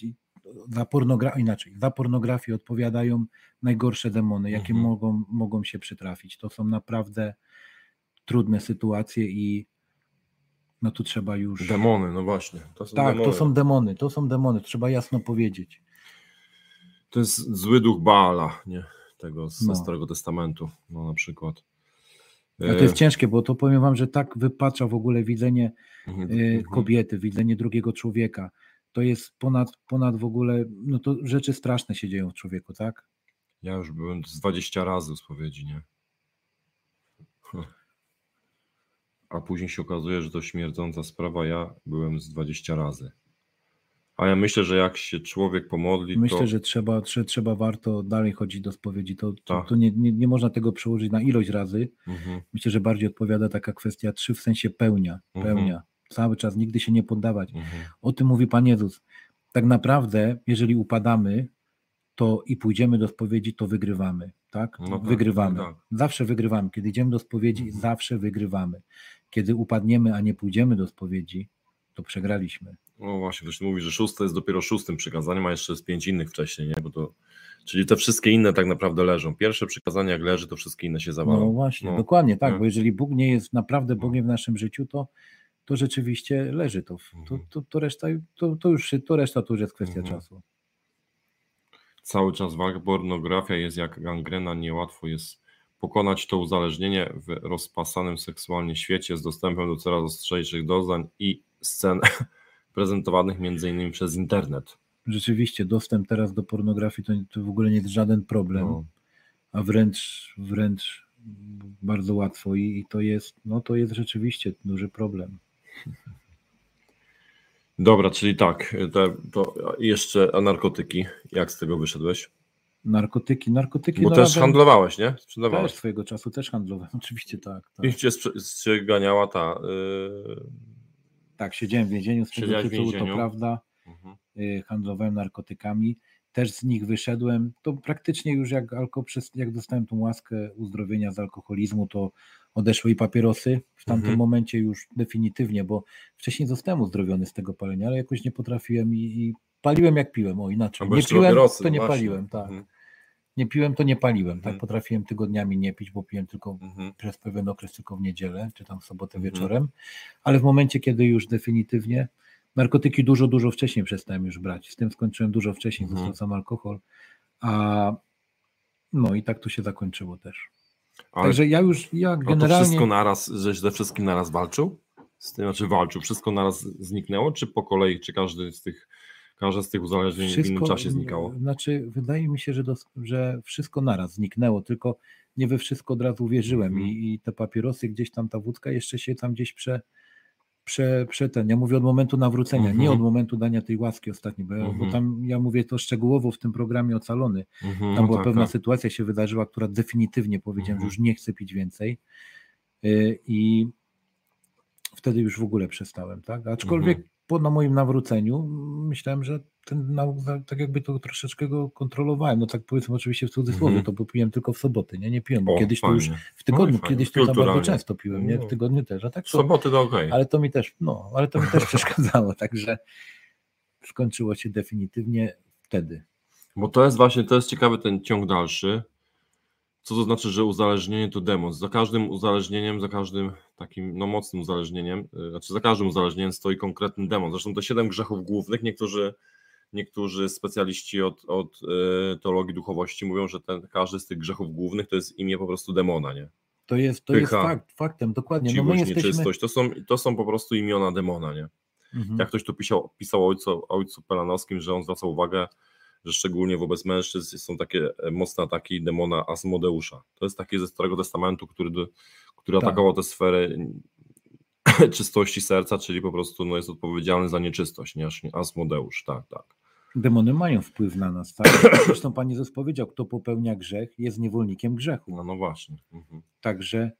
za pornografię odpowiadają najgorsze demony, jakie mogą się przytrafić. To są naprawdę trudne sytuacje i no tu trzeba już... Demony, no właśnie. To są demony, trzeba jasno powiedzieć. To jest zły duch Baala, nie? Tego ze Starego Testamentu, no na przykład. A to jest ciężkie, bo to powiem wam, że tak wypacza w ogóle widzenie kobiety, widzenie drugiego człowieka. To jest ponad w ogóle, no to rzeczy straszne się dzieją w człowieku, tak? Ja już byłem z 20 razy w spowiedzi, nie? A później się okazuje, że to śmierdząca sprawa, ja byłem z 20 razy. A ja myślę, że jak się człowiek pomodli, myślę, że trzeba warto dalej chodzić do spowiedzi. To nie można tego przełożyć na ilość razy. Myślę, że bardziej odpowiada taka kwestia 3 w sensie pełnia. Cały czas, nigdy się nie poddawać. O tym mówi Pan Jezus. Tak naprawdę, jeżeli upadamy, to i pójdziemy do spowiedzi, to wygrywamy. Tak? Wygrywamy. Tak. Zawsze wygrywamy. Kiedy idziemy do spowiedzi, zawsze wygrywamy. Kiedy upadniemy, a nie pójdziemy do spowiedzi, to przegraliśmy. No właśnie, ktoś mówi, że 6 jest dopiero 6 przykazaniem, a jeszcze jest 5 innych wcześniej, nie? Czyli te wszystkie inne tak naprawdę leżą. Pierwsze przykazanie jak leży, to wszystkie inne się zawalą. No właśnie, dokładnie tak, bo jeżeli Bóg nie jest naprawdę Bogiem w naszym życiu, to rzeczywiście leży to. Reszta to już jest kwestia czasu. Cały czas walka, pornografia jest jak gangrena, niełatwo jest pokonać to uzależnienie w rozpasanym seksualnie świecie z dostępem do coraz ostrzejszych doznań i scen prezentowanych m.in. przez internet. Rzeczywiście dostęp teraz do pornografii to w ogóle nie jest żaden problem, a wręcz bardzo łatwo i to jest rzeczywiście duży problem. Dobra, czyli tak, to jeszcze a narkotyki, jak z tego wyszedłeś? Narkotyki. Bo też handlowałeś, nie? Sprzedawałeś. Też swojego czasu też handlowałem, oczywiście tak. I cię ganiała ta... Tak, siedziałem w więzieniu z tego tytułu, to prawda. Handlowałem narkotykami. Też z nich wyszedłem. To praktycznie już jak dostałem tą łaskę uzdrowienia z alkoholizmu, to odeszły i papierosy. W tamtym momencie już definitywnie, bo wcześniej zostałem uzdrowiony z tego palenia, ale jakoś nie potrafiłem i paliłem jak piłem, inaczej. Nie piłem, to nie paliłem, tak. Nie piłem, to nie paliłem, tak. Potrafiłem tygodniami nie pić, bo piłem tylko przez pewien okres tylko w niedzielę, czy tam w sobotę wieczorem, ale w momencie, kiedy już definitywnie narkotyki dużo wcześniej przestałem już brać. Z tym skończyłem dużo wcześniej, został sam alkohol, i tak to się zakończyło też. Ale także ja generalnie... to wszystko naraz, żeś ze wszystkim naraz walczył? Walczył, wszystko naraz zniknęło, czy po kolei, czy każde z tych uzależnień w innym czasie znikało? Znaczy, wydaje mi się, że wszystko naraz zniknęło, tylko nie we wszystko od razu wierzyłem i te papierosy, gdzieś tam ta wódka jeszcze się tam gdzieś Ja mówię od momentu nawrócenia, nie Mhm. od momentu dania tej łaski ostatniej, bo tam ja mówię to szczegółowo w tym programie Ocalony. Tam była pewna sytuacja się wydarzyła, która definitywnie powiedziałem, że już nie chcę pić więcej i wtedy już w ogóle przestałem, tak? Aczkolwiek na moim nawróceniu myślałem, że tak jakby to troszeczkę go kontrolowałem, no tak powiedzmy oczywiście w cudzysłowie, to piłem tylko w soboty, nie piłem, bo kiedyś to już w tygodniu, kiedyś to bardzo często piłem, nie? W tygodniu też, a tak w soboty to okej. Ale to mi też, przeszkadzało, także skończyło się definitywnie wtedy. Bo to jest ciekawy ten ciąg dalszy. Co to znaczy, że uzależnienie to demon? Za każdym uzależnieniem, za każdym takim mocnym uzależnieniem, znaczy za każdym uzależnieniem stoi konkretny demon. Zresztą te 7 grzechów głównych, niektórzy specjaliści od teologii duchowości mówią, że każdy z tych grzechów głównych to jest imię po prostu demona, nie? To jest faktem, dokładnie. Chciwość, nieczystość, to są po prostu imiona demona, nie? Jak ktoś tu pisał ojcu Pelanowskim, że on zwraca uwagę, że szczególnie wobec mężczyzn są takie mocne ataki demona Asmodeusza. To jest taki ze Starego Testamentu, który atakował te sfery czystości serca, czyli po prostu jest odpowiedzialny za nieczystość, nie Asmodeusz, tak. Demony mają wpływ na nas, tak? Zresztą Pan Jezus powiedział, kto popełnia grzech, jest niewolnikiem grzechu. No właśnie. Także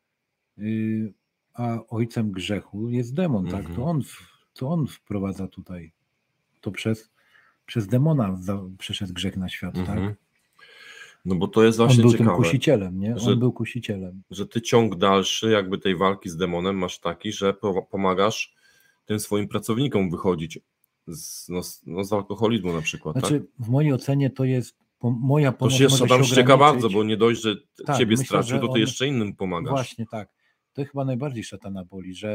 a ojcem grzechu jest demon, tak? To on wprowadza tutaj. To przez demona przyszedł grzech na świat, tak? No bo to jest właśnie ciekawe. On był tym kusicielem, nie? On był kusicielem. Że ty ciąg dalszy jakby tej walki z demonem masz taki, że pomagasz tym swoim pracownikom wychodzić z alkoholizmu na przykład, znaczy, w mojej ocenie to jest moja pomoc. To się szatan ścieka bardzo, bo nie dość, że ciebie stracił, to ty jeszcze innym pomagasz. Właśnie tak. To chyba najbardziej szatana boli, że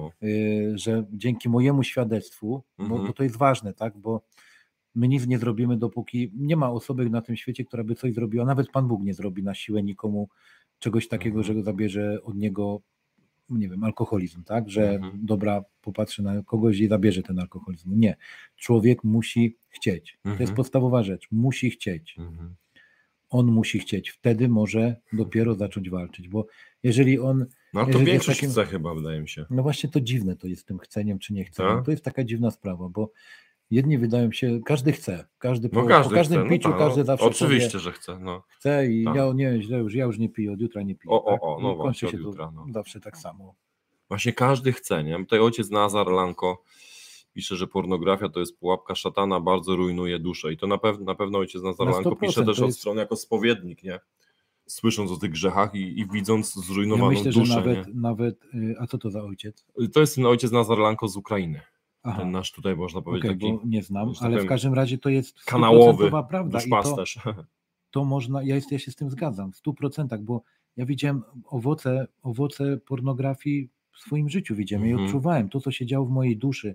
dzięki mojemu świadectwu, bo to jest ważne, tak, bo my nic nie zrobimy, dopóki nie ma osoby na tym świecie, która by coś zrobiła, nawet Pan Bóg nie zrobi na siłę nikomu czegoś takiego, że zabierze od niego, nie wiem, alkoholizm, tak, że dobra, popatrzy na kogoś i zabierze ten alkoholizm. Nie. Człowiek musi chcieć. To jest podstawowa rzecz. Musi chcieć. On musi chcieć. Wtedy może dopiero zacząć walczyć, bo jeżeli on... No to większość chce chyba, wydaje mi się. No właśnie to dziwne to jest z tym chceniem czy nie chceniem. To jest taka dziwna sprawa, bo jedni wydają się, każdy chce, po każdym chce, piciu, każdy zawsze oczywiście, powie, że chce. Chce i ja już nie piję, od jutra nie piję. No kończy właśnie, się to zawsze tak samo. Właśnie każdy chce, nie? Tutaj ojciec Nazar Lanko pisze, że pornografia to jest pułapka szatana, bardzo rujnuje duszę. I to na pewno ojciec Nazar Lanko pisze też od strony jako spowiednik, nie? Słysząc o tych grzechach i widząc zrujnowaną myślę, duszę. Że nawet, a co to za ojciec? To jest ten ojciec Nazar Lanko z Ukrainy. Aha. Ten nasz tutaj można powiedzieć taki, bo nie znam, ale w każdym razie to jest kanałowy prawda i to można, ja się z tym zgadzam w 100%, bo ja widziałem owoce pornografii w swoim życiu, widziałem i odczuwałem to, co się działo w mojej duszy.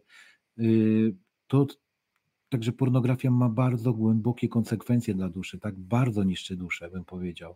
Także pornografia ma bardzo głębokie konsekwencje dla duszy, tak bardzo niszczy duszę, bym powiedział.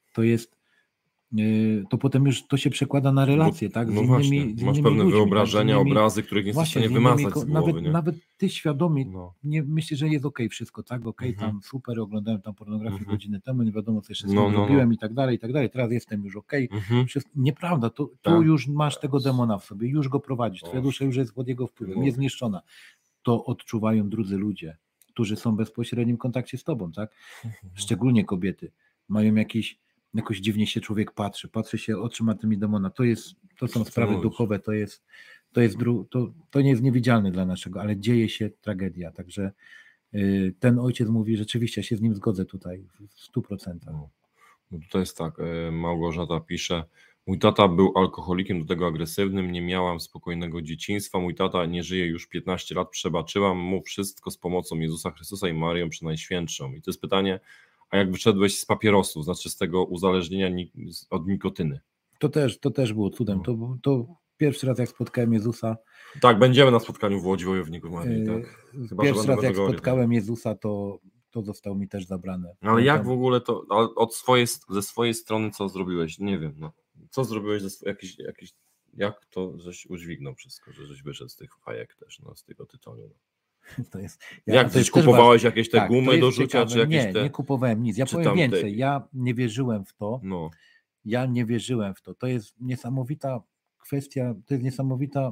To potem już to się przekłada na relacje, tak? Z innymi masz pewne ludźmi, wyobrażenia, obrazy, których nie jesteś w stanie wymazać z głowy. Nawet ty świadomie nie myślisz, że jest okej wszystko, tak? Tam super, oglądałem tam pornografię godziny temu, nie wiadomo co jeszcze zrobiłem i tak dalej, teraz jestem już okej. Nieprawda, tu już masz tego demona w sobie, już go prowadzisz, twoja dusza już jest pod jego wpływem, jest zniszczona. To odczuwają drudzy ludzie, którzy są w bezpośrednim kontakcie z tobą, tak? Szczególnie kobiety mają jakoś dziwnie się człowiek patrzy się oczyma tymi demona. To są sprawy duchowe, to nie jest niewidzialne dla naszego, ale dzieje się tragedia. Także ten ojciec mówi, rzeczywiście się z nim zgodzę tutaj w 100%. No tutaj jest tak, Małgorzata pisze, mój tata był alkoholikiem, do tego agresywnym, nie miałam spokojnego dzieciństwa, mój tata nie żyje już 15 lat, przebaczyłam mu wszystko z pomocą Jezusa Chrystusa i Marią Przenajświętszą. I to jest pytanie, a jak wyszedłeś z papierosu, znaczy z tego uzależnienia od nikotyny? To też było cudem. To pierwszy raz jak spotkałem Jezusa. Tak, będziemy na spotkaniu w Łodzi Wojowników Marii. Tak? Chyba, pierwszy raz jak spotkałem Jezusa, to zostało mi też zabrane. Ale jak w ogóle to, ze swojej strony co zrobiłeś? Nie wiem, co zrobiłeś jak to żeś udźwignął wszystko, że żeś wyszedł z tych fajek też, z tego tytoniu? Jak gdzieś kupowałeś jakieś te gumy do rzucia? Czy jakieś nie kupowałem nic. Ja powiem więcej, ja nie wierzyłem w to. Ja nie wierzyłem w to. To jest niesamowita kwestia, to jest niesamowita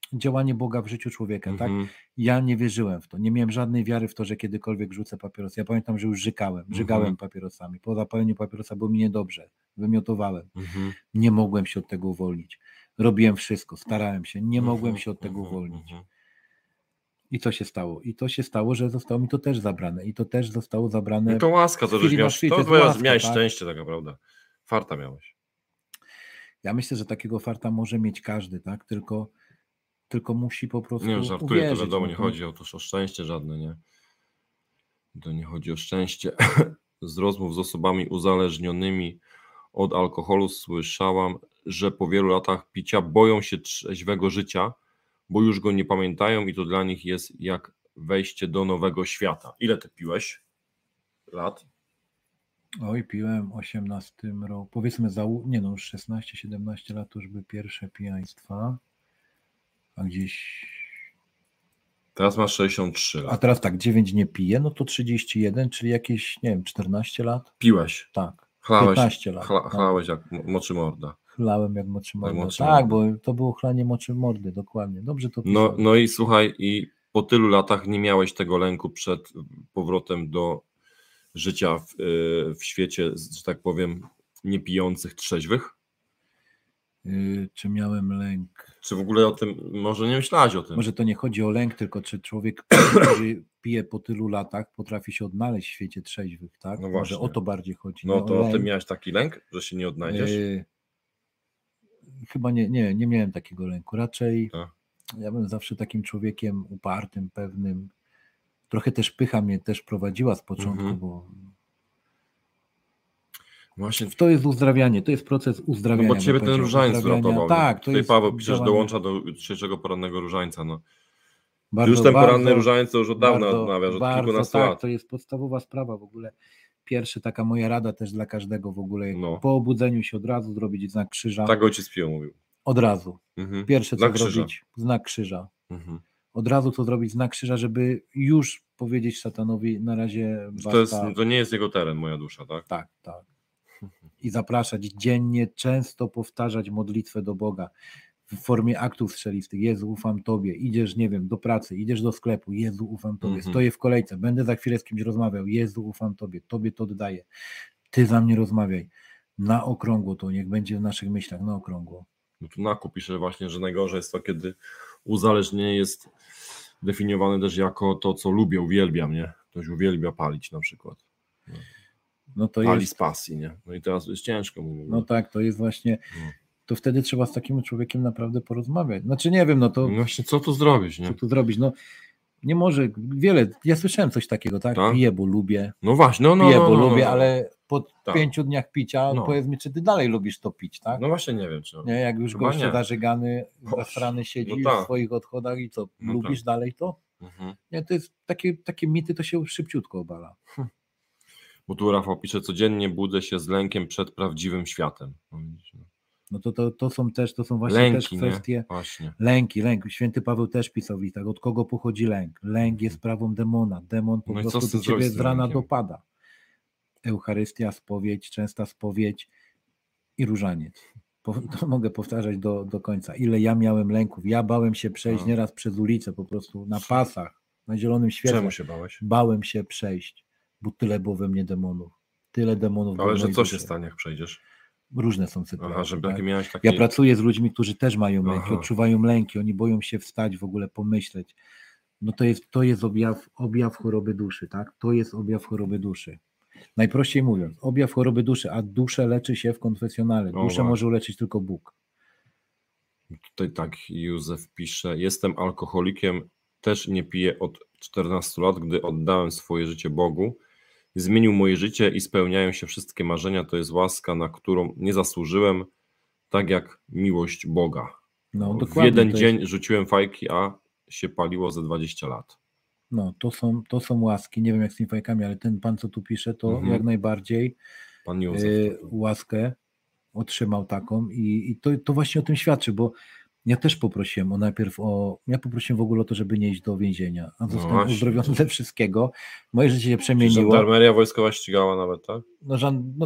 działanie Boga w życiu człowieka, tak? Ja nie wierzyłem w to, nie miałem żadnej wiary w to, że kiedykolwiek rzucę papierosy. Ja pamiętam, że już żygałem papierosami. Po zapaleniu papierosa było mi niedobrze, wymiotowałem. Nie mogłem się od tego uwolnić. Robiłem wszystko, starałem się, nie mogłem się od tego uwolnić. I co się stało? I to się stało, że zostało mi to też zabrane. I to też zostało zabrane. No to łaska, to miałeś szczęście tak naprawdę. Farta miałeś. Ja myślę, że takiego farta może mieć każdy, tak? Tylko musi po prostu nie, żartuję, uwierzyć. To wiadomo, nie chodzi o szczęście żadne, nie? To nie chodzi o szczęście. Z rozmów z osobami uzależnionymi od alkoholu słyszałam, że po wielu latach picia boją się trzeźwego życia, bo już go nie pamiętają i to dla nich jest jak wejście do nowego świata. Ile ty piłeś lat? Oj, piłem 18 roku, powiedzmy już 16-17 lat to już były pierwsze pijaństwa, a gdzieś... Teraz masz 63 lat. A teraz tak, 9 nie piję, no to 31, czyli jakieś, nie wiem, 14 lat? Piłeś? Tak, chlałeś, 15 lat. Chlałeś jak moczy morda. Chlałem jak moczy morda, tak, bo to było chlanie moczy mordy, dokładnie, dobrze to pisałem. No i słuchaj, i po tylu latach nie miałeś tego lęku przed powrotem do życia w świecie, że tak powiem, niepijących trzeźwych? Czy miałem lęk? Czy w ogóle o tym, może nie myślałeś o tym? Może to nie chodzi o lęk, tylko czy człowiek, który pije po tylu latach, potrafi się odnaleźć w świecie trzeźwych, tak? No może o to bardziej chodzi. No to o tym miałeś taki lęk, że się nie odnajdziesz? Chyba nie miałem takiego lęku. Raczej ja byłem zawsze takim człowiekiem upartym, pewnym. Trochę też pycha mnie też prowadziła z początku, bo właśnie to jest uzdrawianie, to jest proces uzdrawiania. No bo ciebie ten różańc uratował. Tak, tutaj Paweł piszesz, dołącza do jutrzejszego porannego różańca. No. Bardzo, już ten poranny różańc to już od dawna odmawiasz, od kilkunastu lat. To jest podstawowa sprawa w ogóle. Pierwsza taka moja rada też dla każdego w ogóle. Po obudzeniu się od razu zrobić znak krzyża. Tak ojciec Pio mówił. Od razu. Pierwsze co zrobić, znak krzyża. Od razu to zrobić znak krzyża, żeby już powiedzieć szatanowi na razie basta. To nie jest jego teren, moja dusza, tak? Tak. I zapraszać dziennie, często powtarzać modlitwę do Boga w formie aktów strzelistych. Jezu, ufam Tobie. Idziesz, nie wiem, do pracy, idziesz do sklepu. Jezu, ufam Tobie. Stoję w kolejce, będę za chwilę z kimś rozmawiał. Jezu, ufam Tobie. Tobie to oddaję. Ty za mnie rozmawiaj. Na okrągło to, niech będzie w naszych myślach, na okrągło. No tu Naku pisze właśnie, że najgorzej jest to, kiedy uzależnienie jest definiowane też jako to, co lubię, uwielbiam, nie? Ktoś uwielbia palić na przykład. No to pali jest z pasji, nie? No i teraz jest ciężko. No tak, to jest właśnie, to wtedy trzeba z takim człowiekiem naprawdę porozmawiać. Znaczy nie wiem, no to... No właśnie, co tu zrobić, nie? Co tu zrobić, no nie może, ja słyszałem coś takiego, tak? Piję, bo lubię. No właśnie, piję, bo lubię, ale po 5 dniach picia, powiedz mi, czy ty dalej lubisz to pić, tak? No właśnie, nie wiem, czy... Nie, jak już goście zażegany, zasrany siedzi w swoich odchodach i co, lubisz dalej to? Nie, to jest takie mity, to się szybciutko obala. Bo tu Rafał pisze, codziennie budzę się z lękiem przed prawdziwym światem. No to są właśnie lęki, też kwestie. Właśnie. Lęk. Święty Paweł też pisał i tak, od kogo pochodzi lęk? Lęk jest sprawą demona. Demon po prostu do ciebie z rana dopada. Eucharystia, spowiedź, częsta spowiedź i różaniec. To mogę powtarzać do końca. Ile ja miałem lęków. Ja bałem się przejść nieraz przez ulicę, po prostu na pasach, na zielonym świetle. Czemu się bałeś? Bałem się przejść, bo tyle było we mnie demonów. Tyle demonów. Ale że co się stanie, jak przejdziesz? Różne są sytuacje. Tak? Ja pracuję z ludźmi, którzy też mają lęki, odczuwają lęki, oni boją się wstać, w ogóle pomyśleć. No to jest objaw choroby duszy, tak? To jest objaw choroby duszy. Najprościej mówiąc, objaw choroby duszy, a duszę leczy się w konfesjonale. Duszę może uleczyć tylko Bóg. Tutaj tak Józef pisze, jestem alkoholikiem, też nie piję od 14 lat, gdy oddałem swoje życie Bogu. Zmienił moje życie i spełniają się wszystkie marzenia. To jest łaska, na którą nie zasłużyłem, tak jak miłość Boga. No, w jeden dzień rzuciłem fajki, a się paliło ze 20 lat. No, to są łaski. Nie wiem jak z tymi fajkami, ale ten pan, co tu pisze, to jak najbardziej pan Józef, łaskę otrzymał taką i to właśnie o tym świadczy, bo ja też poprosiłem ja poprosiłem w ogóle o to, żeby nie iść do więzienia, a zostałem uzdrowiony ze wszystkiego. Moje życie się przemieniło. Żandarmeria wojskowa ścigała nawet, tak?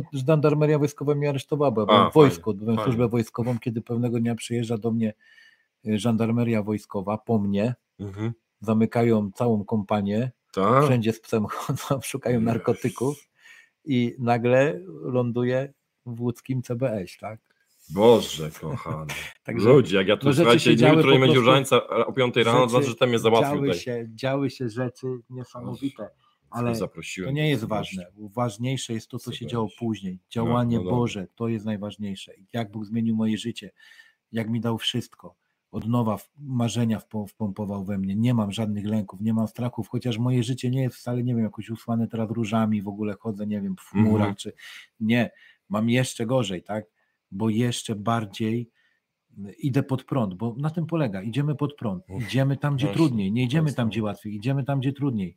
Żandarmeria wojskowa mnie aresztowała, bo ja byłem w wojsku, odbyłem służbę wojskową, kiedy pewnego dnia przyjeżdża do mnie żandarmeria wojskowa po mnie, zamykają całą kompanię, wszędzie z psem chodzą, szukają narkotyków i nagle ląduje w łódzkim CBŚ, tak? Boże kochany. Także, ludzie, jak ja tu, słuchajcie, jutro nie będzie różańca o 5 rano, znaczy, że ten mnie załatwił działy się rzeczy niesamowite, ale to nie jest ważne. Ważniejsze jest to, co się działo później. Działanie Boże, to jest najważniejsze. Jak Bóg zmienił moje życie, jak mi dał wszystko. Od nowa marzenia wpompował we mnie. Nie mam żadnych lęków, nie mam strachów, chociaż moje życie nie jest wcale, nie wiem, jakoś usłane teraz różami, w ogóle chodzę, nie wiem, w chmurach, czy nie. Mam jeszcze gorzej, tak? Bo jeszcze bardziej idę pod prąd, bo na tym polega, idziemy pod prąd, idziemy tam, gdzie trudniej, nie idziemy tam, gdzie łatwiej, idziemy tam, gdzie trudniej.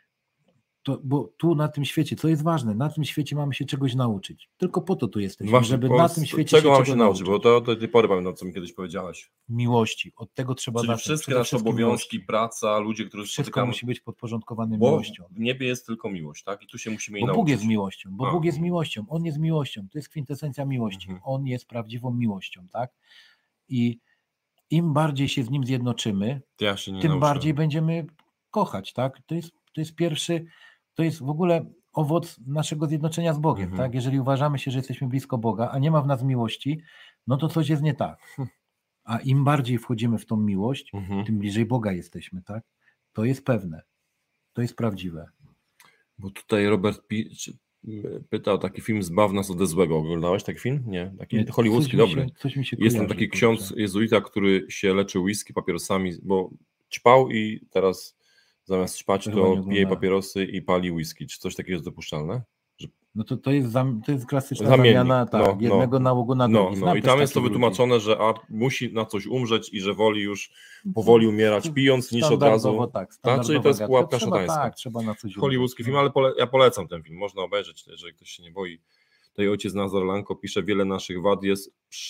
Bo tu na tym świecie, co jest ważne, na tym świecie mamy się czegoś nauczyć. Tylko po to tu jesteśmy, właśnie, żeby na tym świecie czego mam się nauczyć, bo to do tej pory pamiętam, co mi kiedyś powiedziałaś. Miłości, od tego trzeba zacząć. Czyli wszystkie nasze obowiązki, praca, ludzie, którzy wszystko musi być podporządkowane miłością. W niebie jest tylko miłość, tak? I tu się musimy nauczyć. Bóg jest miłością, Bóg jest miłością, On jest miłością, to jest kwintesencja miłości, On jest prawdziwą miłością, tak? I im bardziej się z Nim zjednoczymy, tym bardziej będziemy kochać, tak? To jest pierwszy, to jest w ogóle owoc naszego zjednoczenia z Bogiem, tak? Jeżeli uważamy się, że jesteśmy blisko Boga, a nie ma w nas miłości, no to coś jest nie tak. A im bardziej wchodzimy w tą miłość, tym bliżej Boga jesteśmy, tak? To jest pewne, to jest prawdziwe. Bo tutaj Robert pytał, taki film Zbaw nas ode złego. Oglądałeś taki film? Nie, taki hollywoodzki, dobry. Jest tam taki ksiądz jezuita, który się leczył whisky papierosami, bo ćpał i teraz zamiast ćpać, to pije papierosy i pali whisky. Czy coś takiego jest dopuszczalne? No to jest klasyczna zamiana jednego nałogu na drugi. I tam jest to wytłumaczone, że musi na coś umrzeć i że woli już powoli umierać pijąc niż od razu. Czyli to jest pułapka szatańska. Tak, trzeba na coś hollywoodzki film, ale ja polecam ten film. Można obejrzeć, jeżeli ktoś się nie boi. Tutaj ojciec Nazar Lanko pisze, wiele naszych wad jest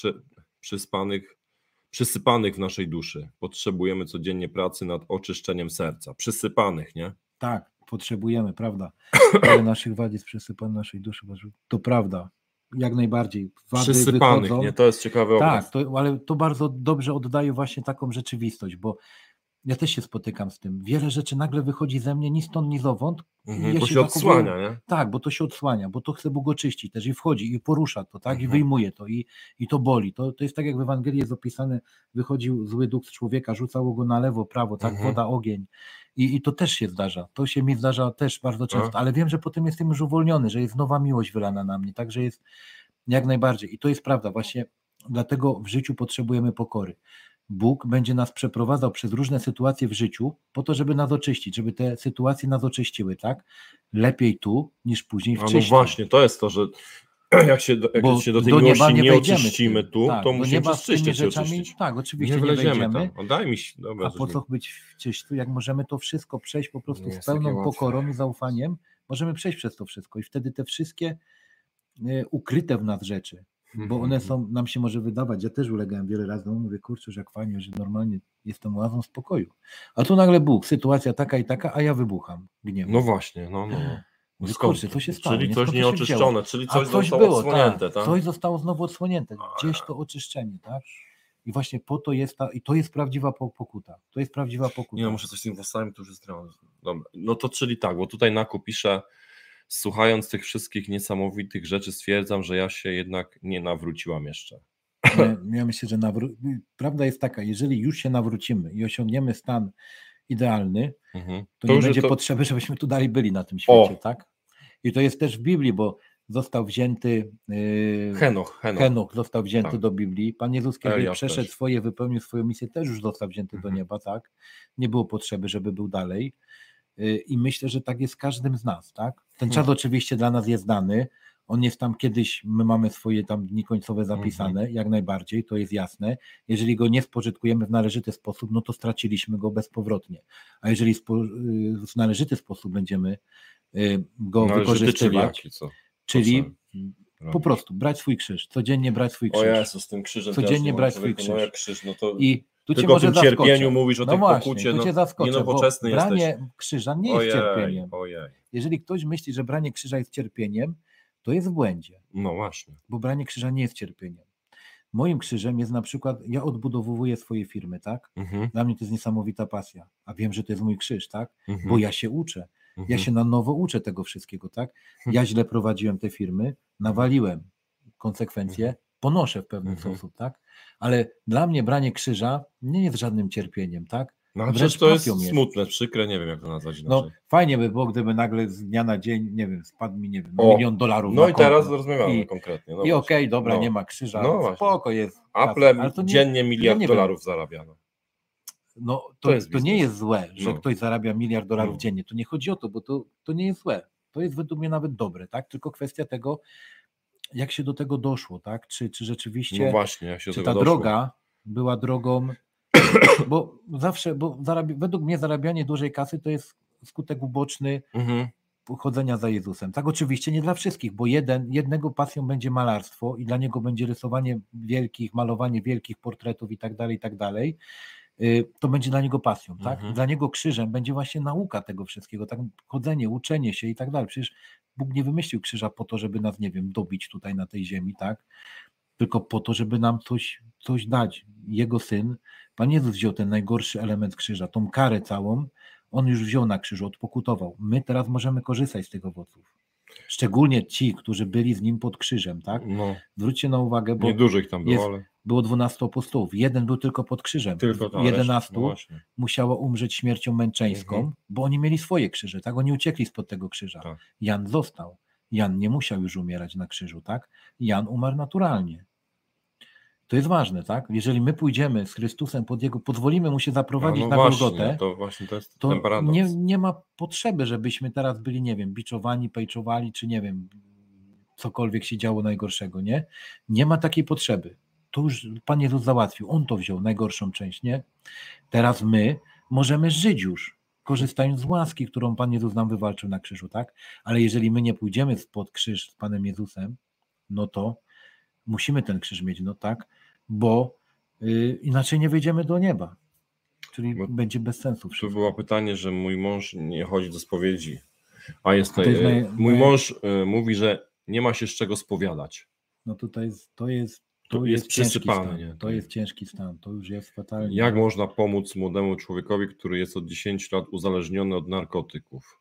przysypanych w naszej duszy. Potrzebujemy codziennie pracy nad oczyszczeniem serca. Przysypanych, nie? Tak, potrzebujemy, prawda? Wiele naszych wad jest przysypanych w naszej duszy. To prawda, jak najbardziej. Wady przysypanych, wychodzą. Nie? To jest ciekawy obraz. Tak, ale to bardzo dobrze oddaje właśnie taką rzeczywistość, bo ja też się spotykam z tym. Wiele rzeczy nagle wychodzi ze mnie ni stąd, ni zowąd. Bo się odsłania, nie? Tak, bo to się odsłania, bo to chce Bóg oczyścić też i wchodzi i porusza to, tak? I wyjmuje to i to boli. To jest tak, jak w Ewangelii jest opisane, wychodził zły duch z człowieka, rzucało go na lewo, prawo, tak? Woda, ogień. I to też się zdarza. To się mi zdarza też bardzo często, ale wiem, że potem jestem już uwolniony, że jest nowa miłość wylana na mnie, także jest jak najbardziej. I to jest prawda, właśnie dlatego w życiu potrzebujemy pokory. Bóg będzie nas przeprowadzał przez różne sytuacje w życiu po to, żeby nas oczyścić, żeby te sytuacje nas oczyściły, tak? Lepiej tu niż później w czyście. No właśnie, to jest to, że jak się do tej miłości nie oczyścimy tu, to musimy przez czyście się oczyścić. Tak, oczywiście nie wejdziemy. Daj mi się, a po co być w czyściu, jak możemy to wszystko przejść po prostu z pełną pokorą i zaufaniem, możemy przejść przez to wszystko i wtedy te wszystkie ukryte w nas rzeczy, bo one są, nam się może wydawać, ja też ulegałem wiele razy, mówię, kurczę, że jak fajnie, że normalnie jestem oazą spokoju, a tu nagle Bóg, sytuacja taka i taka, a ja wybucham gniewem. No właśnie, Kurczę, co się stało? Czyli coś nieoczyszczone, czyli coś zostało odsłonięte, tak? Coś zostało znowu odsłonięte, gdzieś to oczyszczenie, tak? I właśnie po to jest i to jest prawdziwa pokuta. To jest prawdziwa pokuta. Nie, muszę coś z tym włosami, to już jest dramat. Dobra. No to czyli tak, bo tutaj Naku pisze, słuchając tych wszystkich niesamowitych rzeczy stwierdzam, że ja się jednak nie nawróciłam jeszcze. Ja myślę, że prawda jest taka, jeżeli już się nawrócimy i osiągniemy stan idealny, to nie będzie potrzeby, żebyśmy tu dalej byli na tym świecie, tak? I to jest też w Biblii, bo został wzięty Henoch został wzięty do Biblii. Pan Jezus, kiedy przeszedł wypełnił swoją misję, też już został wzięty do nieba, tak? Nie było potrzeby, żeby był dalej. I myślę, że tak jest z każdym z nas, tak? Ten czas oczywiście dla nas jest dany. On jest tam kiedyś, my mamy swoje tam dni końcowe zapisane, jak najbardziej, to jest jasne. Jeżeli go nie spożytkujemy w należyty sposób, no to straciliśmy go bezpowrotnie. A jeżeli w należyty sposób będziemy go wykorzystywać, czyli po prostu brać swój krzyż, codziennie brać swój krzyż. O Jezu, z tym krzyżem codziennie brać swój krzyż. Krzyż, no to... I tu tylko o tym cierpieniu mówisz, o tej pokucie, nienowoczesny jesteś. Branie krzyża nie jest cierpieniem. Ojej. Jeżeli ktoś myśli, że branie krzyża jest cierpieniem, to jest w błędzie. No właśnie. Bo branie krzyża nie jest cierpieniem. Moim krzyżem jest na przykład, ja odbudowuję swoje firmy, tak? Dla mnie to jest niesamowita pasja, a wiem, że to jest mój krzyż, tak? Bo ja się uczę, ja się na nowo uczę tego wszystkiego, tak? Ja źle prowadziłem te firmy, nawaliłem konsekwencje, ponoszę w pewien sposób, tak? Ale dla mnie branie krzyża nie jest żadnym cierpieniem, tak? No przecież to jest smutne, przykre, nie wiem jak to nazwać inaczej. No fajnie by było, gdyby nagle z dnia na dzień, nie wiem, spadł mi, nie wiem, $1 milion No na i konto. teraz rozmawiamy konkretnie. No i okej, dobra, nie ma krzyża, spoko jest. Apple dziennie $1 miliard zarabia. No to nie jest złe, że ktoś zarabia $1 miliard dziennie. To nie chodzi o to, bo to nie jest złe. To jest według mnie nawet dobre, tak? Tylko kwestia tego, jak się do tego doszło, tak? Czy rzeczywiście, no właśnie, jak się czy ta droga była drogą, bo zawsze, według mnie zarabianie dużej kasy to jest skutek uboczny chodzenia za Jezusem. Tak, oczywiście nie dla wszystkich, bo jednego pasją będzie malarstwo i dla niego będzie rysowanie malowanie wielkich portretów i tak dalej. To będzie dla niego pasją, tak? Dla niego krzyżem będzie właśnie nauka tego wszystkiego, tak? Chodzenie, uczenie się i tak dalej. Przecież Bóg nie wymyślił krzyża po to, żeby nas, nie wiem, dobić tutaj na tej ziemi, tak? Tylko po to, żeby nam coś dać. Jego Syn, Pan Jezus wziął ten najgorszy element krzyża, tą karę całą, On już wziął na krzyżu, odpokutował. My teraz możemy korzystać z tych owoców. Szczególnie ci, którzy byli z Nim pod krzyżem, tak? No. Zwróćcie na uwagę, bo niedużo ich tam było, ale... było 12 apostołów, jeden był tylko pod krzyżem, 11 musiało umrzeć śmiercią męczeńską, bo oni mieli swoje krzyże, tak? Oni uciekli spod tego krzyża. Tak. Jan został. Jan nie musiał już umierać na krzyżu, tak? Jan umarł naturalnie. To jest ważne, tak? Jeżeli my pójdziemy z Chrystusem pod Jego, pozwolimy Mu się zaprowadzić na Golgotę, to właśnie to jest to ten paradoks. Nie ma potrzeby, żebyśmy teraz byli, nie wiem, biczowani, pejczowali, czy nie wiem, cokolwiek się działo najgorszego, nie? Nie ma takiej potrzeby. To już Pan Jezus załatwił, On to wziął, najgorszą część, nie? Teraz my możemy żyć już, korzystając z łaski, którą Pan Jezus nam wywalczył na krzyżu, tak? Ale jeżeli my nie pójdziemy pod krzyż z Panem Jezusem, no to musimy ten krzyż mieć, no tak? Bo inaczej nie wejdziemy do nieba. Czyli będzie bez sensu wszystko. Tu było pytanie, że mój mąż nie chodzi do spowiedzi, a mój mąż mówi, że nie ma się z czego spowiadać. No tutaj to jest przysypane, nie? To jest ciężki stan, to już jest fatalnie. Jak można pomóc młodemu człowiekowi, który jest od 10 lat uzależniony od narkotyków?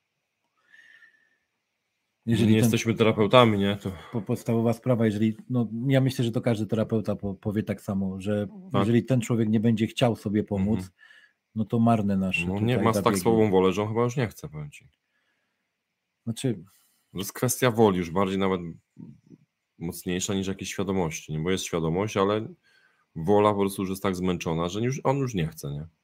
Jeżeli nie jesteśmy terapeutami, nie? To podstawowa sprawa, ja myślę, że to każdy terapeuta powie tak samo, że jeżeli ten człowiek nie będzie chciał sobie pomóc, no to marne nasze. No nie ma tak słabą wolę, że on chyba już nie chce, powiem ci. Znaczy, to jest kwestia woli, już bardziej nawet mocniejsza niż jakiejś świadomości, nie? Bo jest świadomość, ale wola po prostu już jest tak zmęczona, że on już nie chce, nie?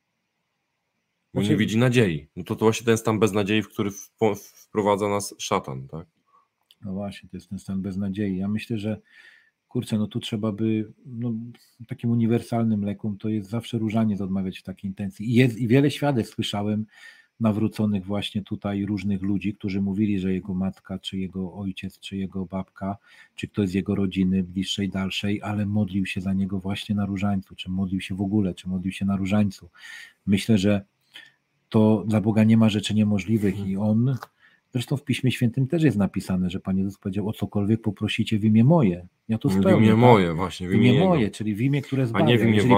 Bo nie widzi nadziei. No to właśnie ten stan beznadziei, w który wprowadza nas szatan, tak? No właśnie, to jest ten stan beznadziei. Ja myślę, że tu trzeba by, takim uniwersalnym lekiem to jest zawsze różaniec odmawiać w takiej intencji. I wiele świadectw słyszałem nawróconych właśnie tutaj różnych ludzi, którzy mówili, że jego matka, czy jego ojciec, czy jego babka, czy ktoś z jego rodziny bliższej, dalszej, ale modlił się za niego właśnie na różańcu, czy modlił się w ogóle, czy modlił się na różańcu. Myślę, że to dla Boga nie ma rzeczy niemożliwych i On, zresztą w Piśmie Świętym też jest napisane, że Pan Jezus powiedział, o cokolwiek poprosicie w imię moje. Ja to spełnię. W imię moje, właśnie. W imię moje, czyli w imię, które zbawia. A nie w imię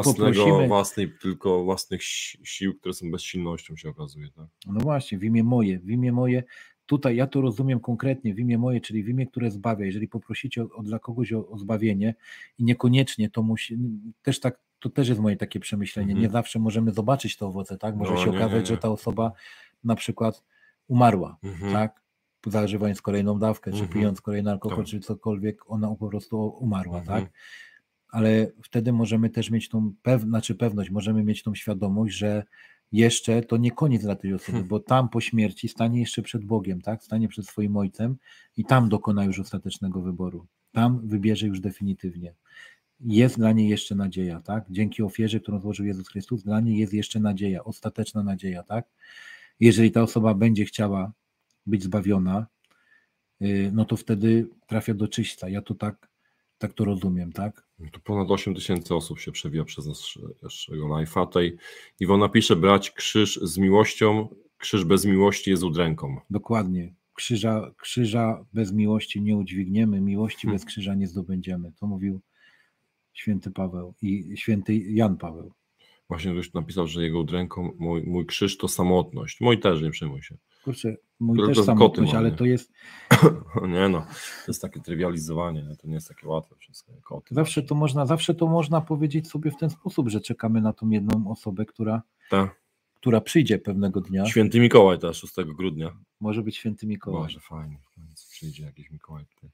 tylko własnych sił, które są bezsilnością, się okazuje. Tak? No właśnie, w imię moje. Tutaj ja to rozumiem konkretnie, w imię moje, czyli w imię, które zbawia. Jeżeli poprosicie dla kogoś o zbawienie i niekoniecznie to musi, też tak, to też jest moje takie przemyślenie. Nie zawsze możemy zobaczyć te owoce, tak? Może się okazać, że ta osoba na przykład umarła, tak? Zażywając kolejną dawkę, czy pijąc kolejny alkohol, czy cokolwiek, ona po prostu umarła, tak? Ale wtedy możemy też mieć tą pewność, możemy mieć tą świadomość, że jeszcze to nie koniec dla tej osoby, bo tam po śmierci stanie jeszcze przed Bogiem, tak? Stanie przed swoim Ojcem i tam dokona już ostatecznego wyboru. Tam wybierze już definitywnie. Jest dla niej jeszcze nadzieja, tak? Dzięki ofierze, którą złożył Jezus Chrystus, dla niej jest jeszcze nadzieja, ostateczna nadzieja, tak? Jeżeli ta osoba będzie chciała być zbawiona, no to wtedy trafia do czyśćca. Ja to tak to rozumiem, tak? To ponad 8 000 osób się przewija przez naszego live'a. Iwona pisze, brać krzyż z miłością, krzyż bez miłości jest udręką. Dokładnie. Krzyża bez miłości nie udźwigniemy, miłości bez krzyża nie zdobędziemy. To mówił święty Paweł i święty Jan Paweł. Właśnie ktoś napisał, że jego udręką mój krzyż to samotność. Mój też, nie przejmuj się. Kurczę, mój Tylko też samotność, ale to jest... Nie no, to jest takie trywializowanie, to nie jest takie łatwe wszystko. Koty. Zawsze to można powiedzieć sobie w ten sposób, że czekamy na tą jedną osobę, która przyjdzie pewnego dnia. Święty Mikołaj też 6 grudnia. Może być święty Mikołaj. Może fajnie, przyjdzie jakiś Mikołaj tutaj.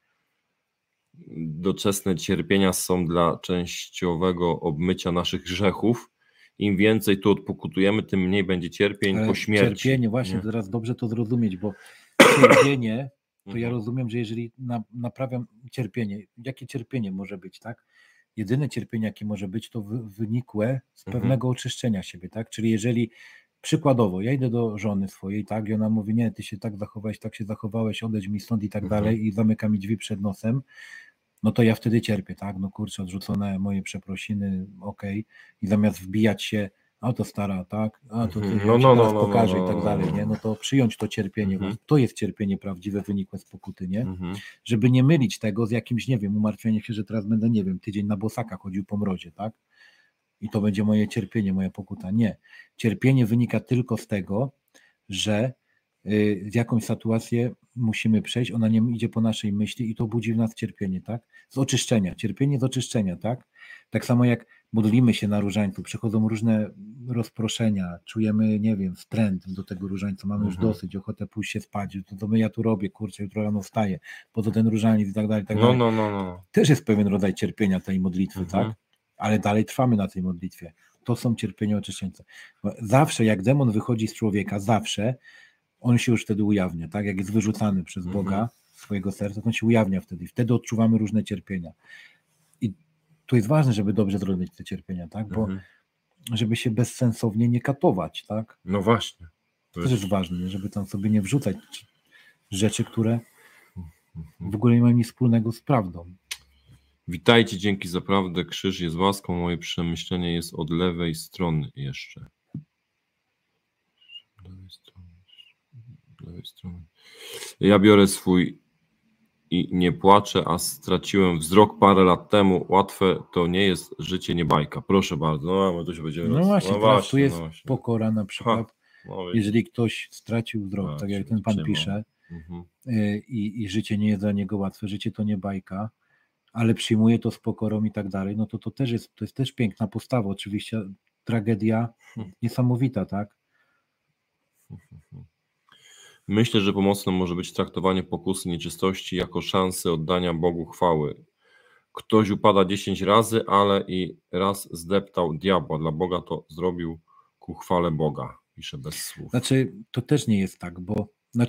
Doczesne cierpienia są dla częściowego obmycia naszych grzechów. Im więcej tu odpokutujemy, tym mniej będzie cierpień po śmierci. Cierpienie, właśnie, nie? Teraz dobrze to zrozumieć, bo cierpienie, to ja rozumiem, że jeżeli naprawiam cierpienie, jakie cierpienie może być, tak? Jedyne cierpienie, jakie może być, to wynikłe z pewnego oczyszczenia siebie, tak? Czyli jeżeli przykładowo, ja idę do żony swojej, tak, i ona mówi, nie, ty się tak zachowałeś, tak się zachowałeś, odejdź mi stąd i tak dalej, i zamyka mi drzwi przed nosem, no to ja wtedy cierpię, tak, no kurczę, odrzucone moje przeprosiny, okej, i zamiast wbijać się, a to stara, tak, a to ty teraz pokażę i tak dalej, nie, no to przyjąć to cierpienie, bo to jest cierpienie prawdziwe, wynikłe z pokuty, nie, żeby nie mylić tego z jakimś, nie wiem, umartwieniem się, że teraz będę, nie wiem, tydzień na bosaka chodził po mrozie, tak, i to będzie moje cierpienie, moja pokuta, nie, cierpienie wynika tylko z tego, że z jakąś sytuację musimy przejść, ona nie idzie po naszej myśli i to budzi w nas cierpienie, tak? Z oczyszczenia, cierpienie z oczyszczenia, tak? Tak samo jak modlimy się na różańcu, przychodzą różne rozproszenia, czujemy, nie wiem, wstręt do tego różańca, mamy już dosyć, ochotę pójść się spać, to my ja tu robię, kurczę, jutro rano wstaję, po co ten różaniec i tak dalej, tak dalej. No. Też jest pewien rodzaj cierpienia tej modlitwy, tak? Ale dalej trwamy na tej modlitwie. To są cierpienia oczyszczające. Zawsze jak demon wychodzi z człowieka, zawsze on się już wtedy ujawnia, tak? Jak jest wyrzucany przez Boga swojego serca, to on się ujawnia wtedy. Wtedy odczuwamy różne cierpienia. I tu jest ważne, żeby dobrze zrozumieć te cierpienia, tak? Bo żeby się bezsensownie nie katować, tak? No właśnie. To też jest ważne, żeby tam sobie nie wrzucać rzeczy, które w ogóle nie mają nic wspólnego z prawdą. Witajcie, dzięki za prawdę. Krzyż jest łaską, moje przemyślenie jest od lewej strony jeszcze. Lewej strony. Ja biorę swój i nie płaczę, a straciłem wzrok parę lat temu. Łatwe to nie jest życie, nie bajka. Proszę bardzo. No, to się będzie tu jest pokora na przykład. Jeżeli ktoś stracił wzrok, tak jak ten pan pisze, i życie nie jest dla niego łatwe, życie to nie bajka, ale przyjmuje to z pokorą i tak dalej, no to jest też piękna postawa. Oczywiście tragedia niesamowita, tak? Myślę, że pomocne może być traktowanie pokusy nieczystości jako szansy oddania Bogu chwały. Ktoś upada 10 razy, ale i raz zdeptał diabła. Dla Boga to zrobił ku chwale Boga. Pisze bez słów. Znaczy, to też nie jest tak, bo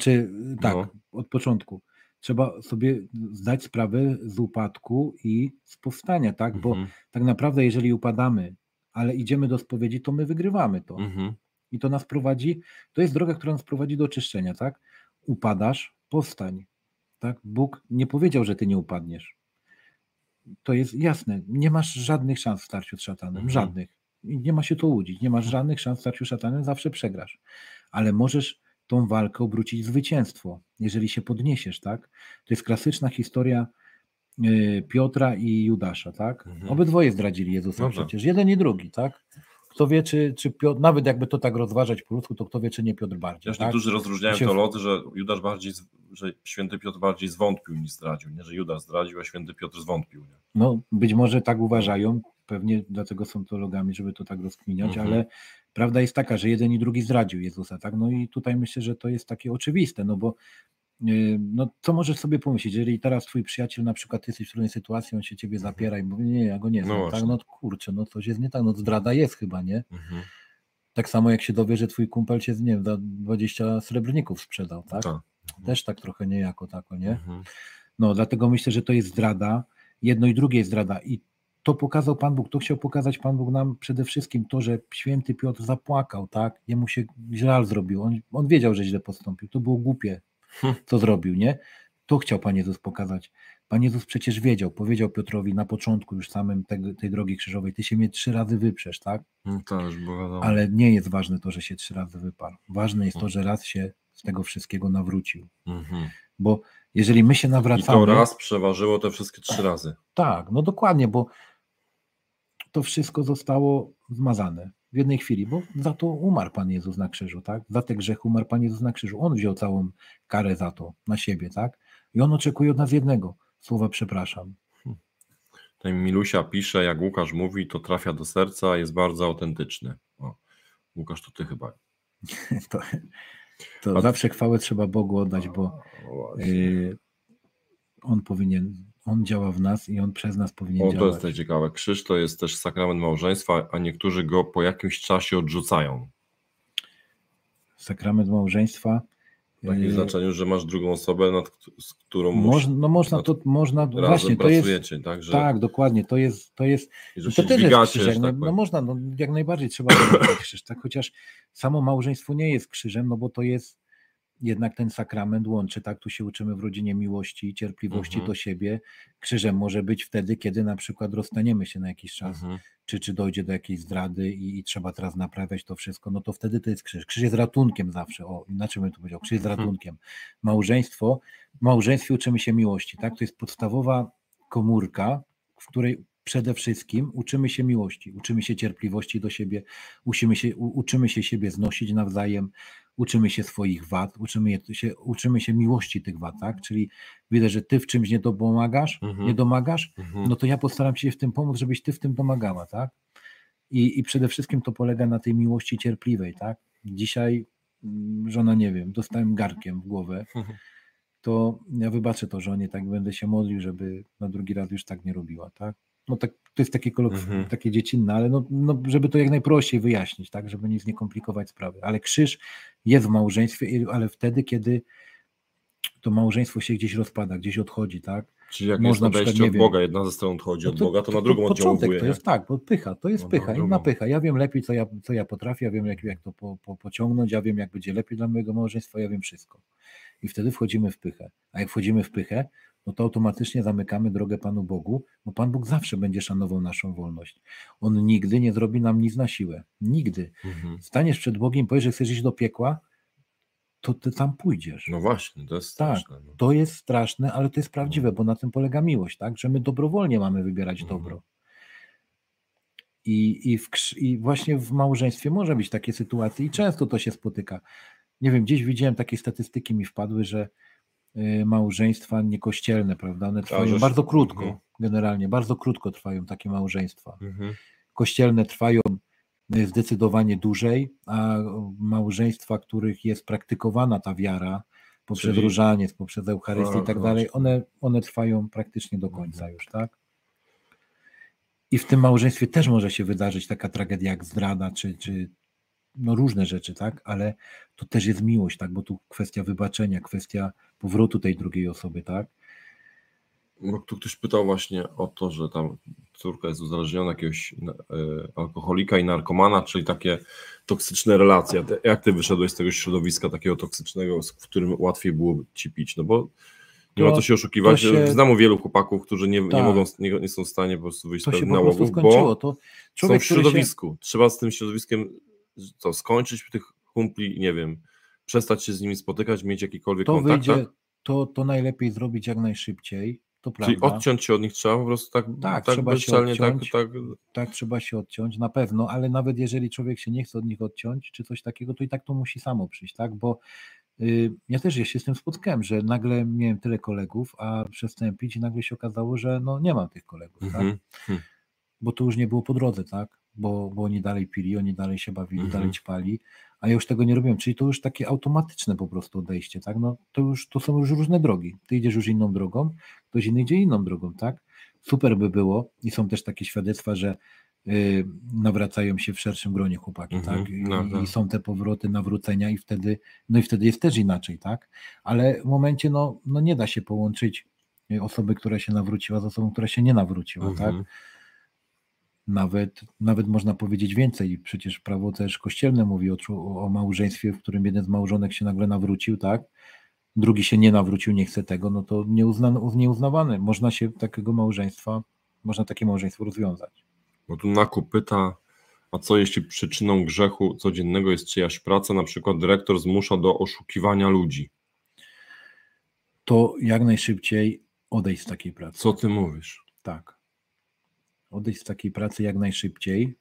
od początku trzeba sobie zdać sprawę z upadku i z powstania, tak? Bo tak naprawdę, jeżeli upadamy, ale idziemy do spowiedzi, to my wygrywamy to. I to nas prowadzi, to jest droga, która nas prowadzi do oczyszczenia, tak? Upadasz, powstań, tak? Bóg nie powiedział, że ty nie upadniesz. To jest jasne, nie masz żadnych szans w starciu z szatanem, żadnych. I nie ma się to łudzić, nie masz żadnych szans w starciu z szatanem, zawsze przegrasz. Ale możesz tą walkę obrócić w zwycięstwo, jeżeli się podniesiesz, tak? To jest klasyczna historia Piotra i Judasza, tak? Obydwoje zdradzili Jezusa przecież, jeden i drugi, tak? Kto wie, czy Piotr, nawet jakby to tak rozważać po ludzku, to kto wie, czy nie Piotr bardziej. Tak? Niektórzy rozróżniają teolodzy, że Judasz bardziej, że święty Piotr bardziej zwątpił niż zdradził, nie, że Judasz zdradził, a święty Piotr zwątpił. Nie? No, być może tak uważają, pewnie dlatego są teologami, żeby to tak rozkminiać, ale prawda jest taka, że jeden i drugi zdradził Jezusa, tak? No i tutaj myślę, że to jest takie oczywiste, no bo no co możesz sobie pomyśleć, jeżeli teraz twój przyjaciel, na przykład ty jesteś w trudnej sytuacji, on się ciebie zapiera i mówi, nie, ja go nie znam, tak? No kurczę, no coś jest nie tak, no zdrada jest chyba, nie? Tak samo jak się dowie, że twój kumpel cię, nie wiem, za 20 srebrników sprzedał, tak? Też tak trochę niejako, tako, nie? No, dlatego myślę, że to jest zdrada, jedno i drugie jest zdrada i to pokazał Pan Bóg, to chciał pokazać Pan Bóg nam przede wszystkim to, że święty Piotr zapłakał, tak? Jemu się żal zrobił, on wiedział, że źle postąpił, to było głupie, co zrobił, nie? To chciał Pan Jezus pokazać. Pan Jezus przecież wiedział, powiedział Piotrowi na początku już samym tej drogi krzyżowej, ty się mnie 3 razy wyprzesz, tak? Ale nie jest ważne to, że się 3 razy wyparł. Ważne jest to, że raz się z tego wszystkiego nawrócił. Bo jeżeli my się nawracamy... I to raz przeważyło te wszystkie 3 razy. Tak, no dokładnie, bo to wszystko zostało zmazane w jednej chwili, bo za to umarł Pan Jezus na krzyżu, tak? Za te grzechy umarł Pan Jezus na krzyżu. On wziął całą karę za to na siebie, tak? I on oczekuje od nas jednego słowa przepraszam. Tutaj Milusia pisze, jak Łukasz mówi, to trafia do serca, jest bardzo autentyczny. O, Łukasz, to ty chyba. To zawsze chwałę trzeba Bogu oddać, bo On działa w nas i On przez nas powinien działać. To jest też ciekawe. Krzyż to jest też sakrament małżeństwa, a niektórzy go po jakimś czasie odrzucają. Sakrament małżeństwa. W takim znaczeniu, że masz drugą osobę, z którą można właśnie, pracujecie, to tak? Tak, dokładnie, to jest I że to się też dźwigacie, jest krzyż, tak można, jak najbardziej trzeba zrobić krzyż, tak? Chociaż samo małżeństwo nie jest krzyżem, no bo to jest jednak ten sakrament łączy, tak? Tu się uczymy w rodzinie miłości i cierpliwości do siebie. Krzyżem może być wtedy, kiedy na przykład rozstaniemy się na jakiś czas, czy dojdzie do jakiejś zdrady i trzeba teraz naprawiać to wszystko, no to wtedy to jest krzyż. Krzyż jest ratunkiem zawsze, inaczej bym to powiedział, krzyż jest ratunkiem. W małżeństwie uczymy się miłości, tak? To jest podstawowa komórka, w której przede wszystkim uczymy się miłości, uczymy się cierpliwości do siebie, uczymy się siebie znosić nawzajem, uczymy się swoich wad, uczymy się miłości tych wad, tak? Czyli widzę, że ty w czymś nie domagasz, no to ja postaram się w tym pomóc, żebyś ty w tym domagała, tak? I przede wszystkim to polega na tej miłości cierpliwej, tak? Dzisiaj żona, nie wiem, dostałem garkiem w głowę, to ja wybaczę to żonie, tak będę się modlił, żeby na drugi raz już tak nie robiła, tak? No tak, to jest takie dziecinne, ale no, żeby to jak najprościej wyjaśnić, tak, żeby nic nie komplikować sprawy. Ale krzyż jest w małżeństwie, ale wtedy, kiedy to małżeństwo się gdzieś rozpada, gdzieś odchodzi, tak? Czyli jak można jest odejście od Boga, jedna ze stron odchodzi od Boga, to na drugą oddziałuje. To jest tak, bo pycha, to jest pycha, inna pycha. Ja wiem lepiej, co ja potrafię, ja wiem jak to pociągnąć, ja wiem jak będzie lepiej dla mojego małżeństwa, ja wiem wszystko. I wtedy wchodzimy w pychę. A jak wchodzimy w pychę, no to automatycznie zamykamy drogę Panu Bogu, bo Pan Bóg zawsze będzie szanował naszą wolność. On nigdy nie zrobi nam nic na siłę. Nigdy. Staniesz przed Bogiem i powiesz, że chcesz iść do piekła, to ty tam pójdziesz. No właśnie, to jest straszne. Tak, to jest straszne, ale to jest prawdziwe, bo na tym polega miłość, tak? Że my dobrowolnie mamy wybierać dobro. I właśnie w małżeństwie może być takie sytuacje i często to się spotyka. Nie wiem, gdzieś widziałem takie statystyki, mi wpadły, że małżeństwa niekościelne, prawda? One trwają bardzo krótko, generalnie, bardzo krótko trwają takie małżeństwa. Kościelne trwają zdecydowanie dłużej, a małżeństwa, których jest praktykowana ta wiara, poprzez różaniec, poprzez Eucharystię i tak dalej, one trwają praktycznie do końca już, tak? I w tym małżeństwie też może się wydarzyć taka tragedia jak zdrada, czy no różne rzeczy, tak? Ale to też jest miłość, tak? Bo tu kwestia wybaczenia, kwestia powrotu tej drugiej osoby, tak? Bo tu ktoś pytał właśnie o to, że tam córka jest uzależniona jakiegoś alkoholika i narkomana, czyli takie toksyczne relacje. Jak ty wyszedłeś z tego środowiska takiego toksycznego, w którym łatwiej było ci pić? No bo nie ma co się oszukiwać. Znam wielu chłopaków, którzy nie są w stanie po prostu wyjść z pewnych nałogów, bo są w środowisku. Trzeba z tym środowiskiem skończyć tych kumpli, nie wiem, przestać się z nimi spotykać, mieć jakikolwiek kontakt. To najlepiej zrobić jak najszybciej. To czyli prawda. odciąć się od nich trzeba po prostu tak trzeba bezczelnie, się odciąć, tak trzeba się odciąć, na pewno, ale nawet jeżeli człowiek się nie chce od nich odciąć, czy coś takiego, to i tak to musi samo przyjść, tak, bo ja też się z tym spotkałem, że nagle miałem tyle kolegów, a przestałem pić i nagle się okazało, że no nie mam tych kolegów, tak, bo to już nie było po drodze, tak, bo oni dalej pili, oni dalej się bawili, dalej ćpali, a ja już tego nie robiłem, czyli to już takie automatyczne po prostu odejście, tak, no to są już różne drogi, ty idziesz już inną drogą, ktoś inny idzie inną drogą, tak, super by było i są też takie świadectwa, że nawracają się w szerszym gronie chłopaki, tak, i są te powroty, nawrócenia i wtedy jest też inaczej, tak, ale w momencie, no nie da się połączyć osoby, która się nawróciła z osobą, która się nie nawróciła, tak. Nawet można powiedzieć więcej, przecież prawo też kościelne mówi o małżeństwie, w którym jeden z małżonek się nagle nawrócił, tak, drugi się nie nawrócił, nie chce tego, no to nieuznawane. Można takie małżeństwo rozwiązać. Bo tu Nakub pyta, a co jeśli przyczyną grzechu codziennego jest czyjaś praca, na przykład dyrektor zmusza do oszukiwania ludzi? To jak najszybciej odejść z takiej pracy. Co ty mówisz? Tak. odejść z takiej pracy jak najszybciej,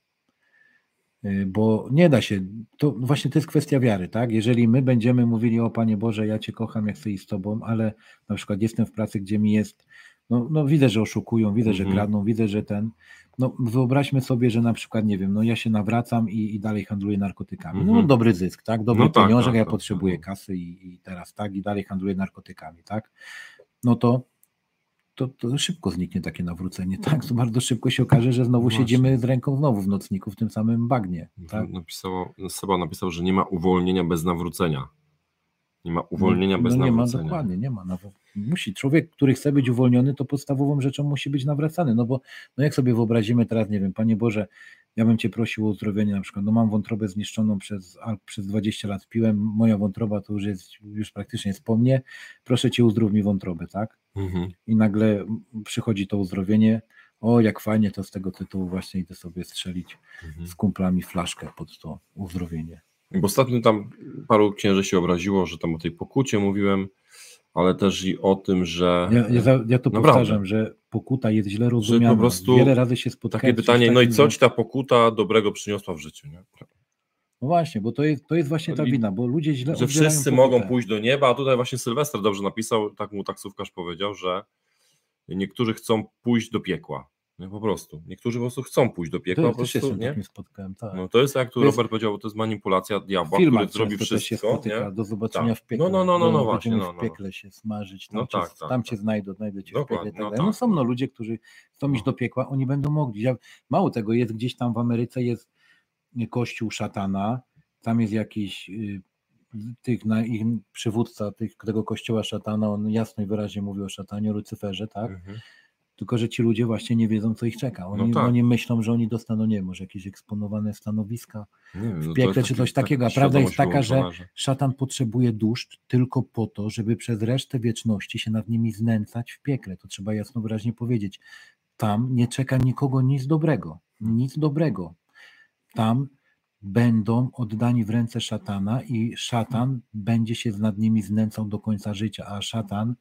bo nie da się, to właśnie to jest kwestia wiary, tak? Jeżeli my będziemy mówili, o Panie Boże, ja Cię kocham, ja chcę iść z Tobą, ale na przykład jestem w pracy, gdzie mi jest, no widzę, że oszukują, widzę, że kradną, widzę, że no wyobraźmy sobie, że na przykład, nie wiem, no ja się nawracam i dalej handluję narkotykami, no dobry zysk, tak? Dobry pieniążek, ja potrzebuję kasy i teraz tak, i dalej handluję narkotykami, tak? No to szybko zniknie takie nawrócenie, tak? To bardzo szybko się okaże, że znowu siedzimy z ręką znowu w nocniku w tym samym bagnie. Tak? Seba napisał, że nie ma uwolnienia bez nawrócenia. Nie ma uwolnienia bez nawrócenia. Nie ma, dokładnie, nie ma. Musi człowiek, który chce być uwolniony, to podstawową rzeczą musi być nawracany, no bo jak sobie wyobrazimy teraz, nie wiem, Panie Boże, ja bym Cię prosił o uzdrowienie, na przykład, no mam wątrobę zniszczoną przez 20 lat piłem, moja wątroba to już praktycznie jest po mnie, proszę Cię, uzdrów mi wątrobę, tak? I nagle przychodzi to uzdrowienie, o jak fajnie, to z tego tytułu właśnie idę sobie strzelić z kumplami flaszkę pod to uzdrowienie. Bo ostatnio tam paru księży się obraziło, że tam o tej pokucie mówiłem, ale też i o tym, że... Ja to powtarzam, że pokuta jest źle rozumiana. Po prostu wiele razy się spotkałem. Takie pytanie, no i co Ci ta pokuta dobrego przyniosła w życiu? Nie? No właśnie, bo to jest właśnie ta wina, bo ludzie źle że wszyscy mogą pójść do nieba, a tutaj właśnie Sylwester dobrze napisał, tak mu taksówkarz powiedział, że niektórzy chcą pójść do piekła. Nie, po prostu. Niektórzy po prostu chcą pójść do piekła. To się takim spotkałem, tak. No to jest, jak tu Robert powiedział, to jest manipulacja diabła, który zrobi wszystko. Się spotyka, do zobaczenia w piekle. No właśnie. W piekle się smażyć, tam cię znajdę cię dokładnie, w piekle. No są ludzie, którzy chcą iść do piekła, oni będą mogli. Mało tego, jest gdzieś tam w Ameryce jest kościół szatana, tam jest jakiś ich przywódca tego kościoła szatana, on jasno i wyraźnie mówi o szatanie, o Lucyferze, tak? Tylko że ci ludzie właśnie nie wiedzą, co ich czeka. Oni myślą, że oni dostaną, nie wiem, może jakieś eksponowane stanowiska w piekle czy coś takiego. A prawda jest taka, że szatan potrzebuje dusz tylko po to, żeby przez resztę wieczności się nad nimi znęcać w piekle. To trzeba jasno wyraźnie powiedzieć. Tam nie czeka nikogo nic dobrego. Nic dobrego. Tam będą oddani w ręce szatana i szatan będzie się nad nimi znęcał do końca życia, a szatan,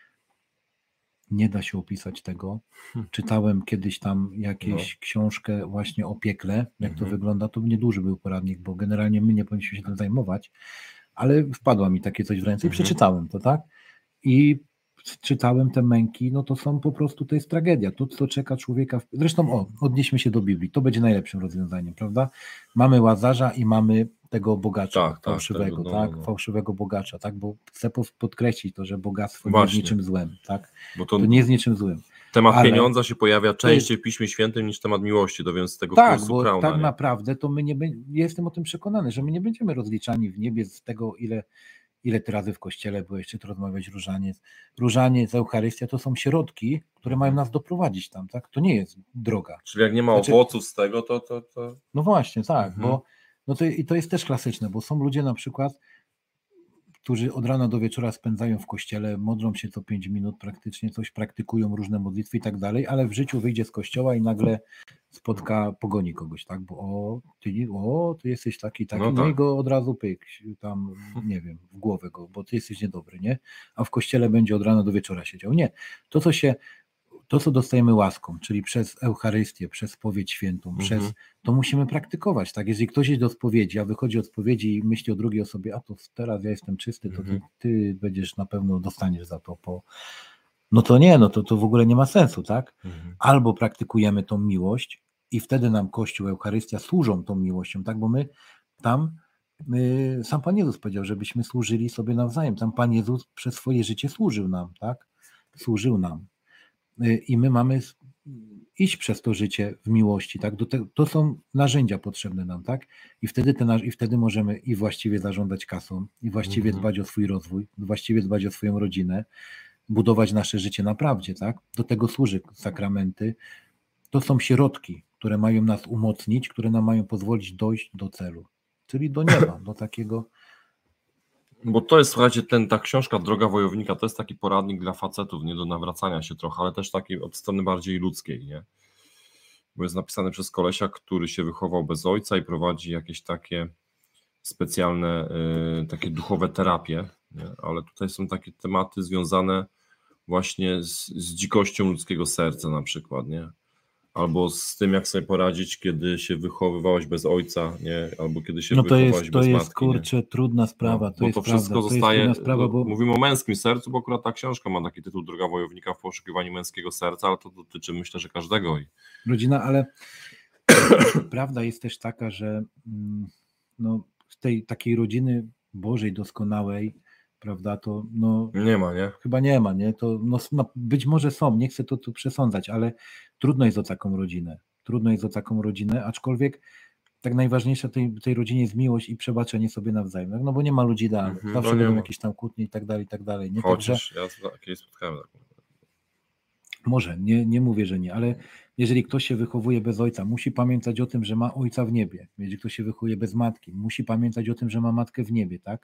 nie da się opisać tego. Czytałem kiedyś tam jakieś książkę właśnie o piekle, jak to wygląda, to nieduży był poradnik, bo generalnie my nie powinniśmy się tym zajmować, ale wpadła mi takie coś w ręce i przeczytałem to, tak? I czytałem te męki, no to są po prostu, to jest tragedia, to co czeka człowieka, zresztą odnieśmy się do Biblii, to będzie najlepszym rozwiązaniem, prawda? Mamy Łazarza i mamy tego bogacza fałszywego, fałszywego bogacza, tak, bo chcę podkreślić to, że bogactwo nie jest niczym złym, tak, bo to nie jest niczym złym. Temat pieniądza się pojawia częściej w Piśmie Świętym niż temat miłości, to więc tego tak, bo Krauna, tak naprawdę to my ja jestem o tym przekonany, że my nie będziemy rozliczani w niebie z tego, ile ty razy w kościele byłeś, czy to rozmawiać różaniec, Eucharystia, to są środki, które mają nas doprowadzić tam, tak? To nie jest droga. Czyli jak nie ma owoców z tego, to... No właśnie, tak, bo to jest też klasyczne, bo są ludzie na przykład, którzy od rana do wieczora spędzają w kościele, modlą się co 5 minut praktycznie, coś praktykują, różne modlitwy i tak dalej, ale w życiu wyjdzie z kościoła i nagle pogoni kogoś, tak, bo ty jesteś taki, no i go od razu pyk, tam, nie wiem, w głowę go, bo ty jesteś niedobry, nie? A w kościele będzie od rana do wieczora siedział. Nie, to co dostajemy łaską, czyli przez Eucharystię, przez spowiedź świętą, to musimy praktykować, tak? Jeżeli ktoś idzie do spowiedzi, a wychodzi od spowiedzi i myśli o drugiej osobie, a to teraz ja jestem czysty, to ty będziesz na pewno, dostaniesz za to no to nie, to w ogóle nie ma sensu, tak? Albo praktykujemy tą miłość i wtedy nam Kościół, Eucharystia służą tą miłością, tak? Bo my tam, sam Pan Jezus powiedział, żebyśmy służyli sobie nawzajem, tam Pan Jezus przez swoje życie służył nam, tak? Służył nam. I my mamy iść przez to życie w miłości, tak? To są narzędzia potrzebne nam, tak? I wtedy możemy i właściwie zarządzać kasą, i właściwie dbać o swój rozwój, właściwie dbać o swoją rodzinę, budować nasze życie na prawdzie, tak? Do tego służy sakramenty. To są środki, które mają nas umocnić, które nam mają pozwolić dojść do celu, czyli do nieba, do takiego... Bo to jest, słuchajcie, ta książka Droga Wojownika, to jest taki poradnik dla facetów, nie do nawracania się trochę, ale też taki od strony bardziej ludzkiej, nie? Bo jest napisany przez kolesia, który się wychował bez ojca i prowadzi jakieś takie specjalne, takie duchowe terapie, nie? Ale tutaj są takie tematy związane właśnie z dzikością ludzkiego serca na przykład, nie? Albo z tym, jak sobie poradzić, kiedy się wychowywałeś bez ojca, nie? Albo kiedy się wychowywałeś bez matki. To jest, kurczę, trudna sprawa. No, to wszystko zostaje, mówimy o męskim sercu, bo akurat ta książka ma taki tytuł Droga wojownika w poszukiwaniu męskiego serca, ale to dotyczy, myślę, że każdego. Rodzina, ale prawda jest też taka, że no, z tej takiej rodziny Bożej, doskonałej, prawda, to no, nie ma, nie? Chyba nie ma, nie? To no, być może są, nie chcę to tu przesądzać, ale trudno jest o taką rodzinę. Trudno jest o taką rodzinę, aczkolwiek tak najważniejsza tej rodzinie jest miłość i przebaczenie sobie nawzajem, no bo nie ma ludzi idealnych, zawsze będą jakieś tam kłótnie i tak dalej. Nie? Chociaż ja kiedyś spotkałem taką. Może, nie mówię, że nie, ale jeżeli ktoś się wychowuje bez ojca, musi pamiętać o tym, że ma ojca w niebie. Jeżeli ktoś się wychowuje bez matki, musi pamiętać o tym, że ma matkę w niebie, tak?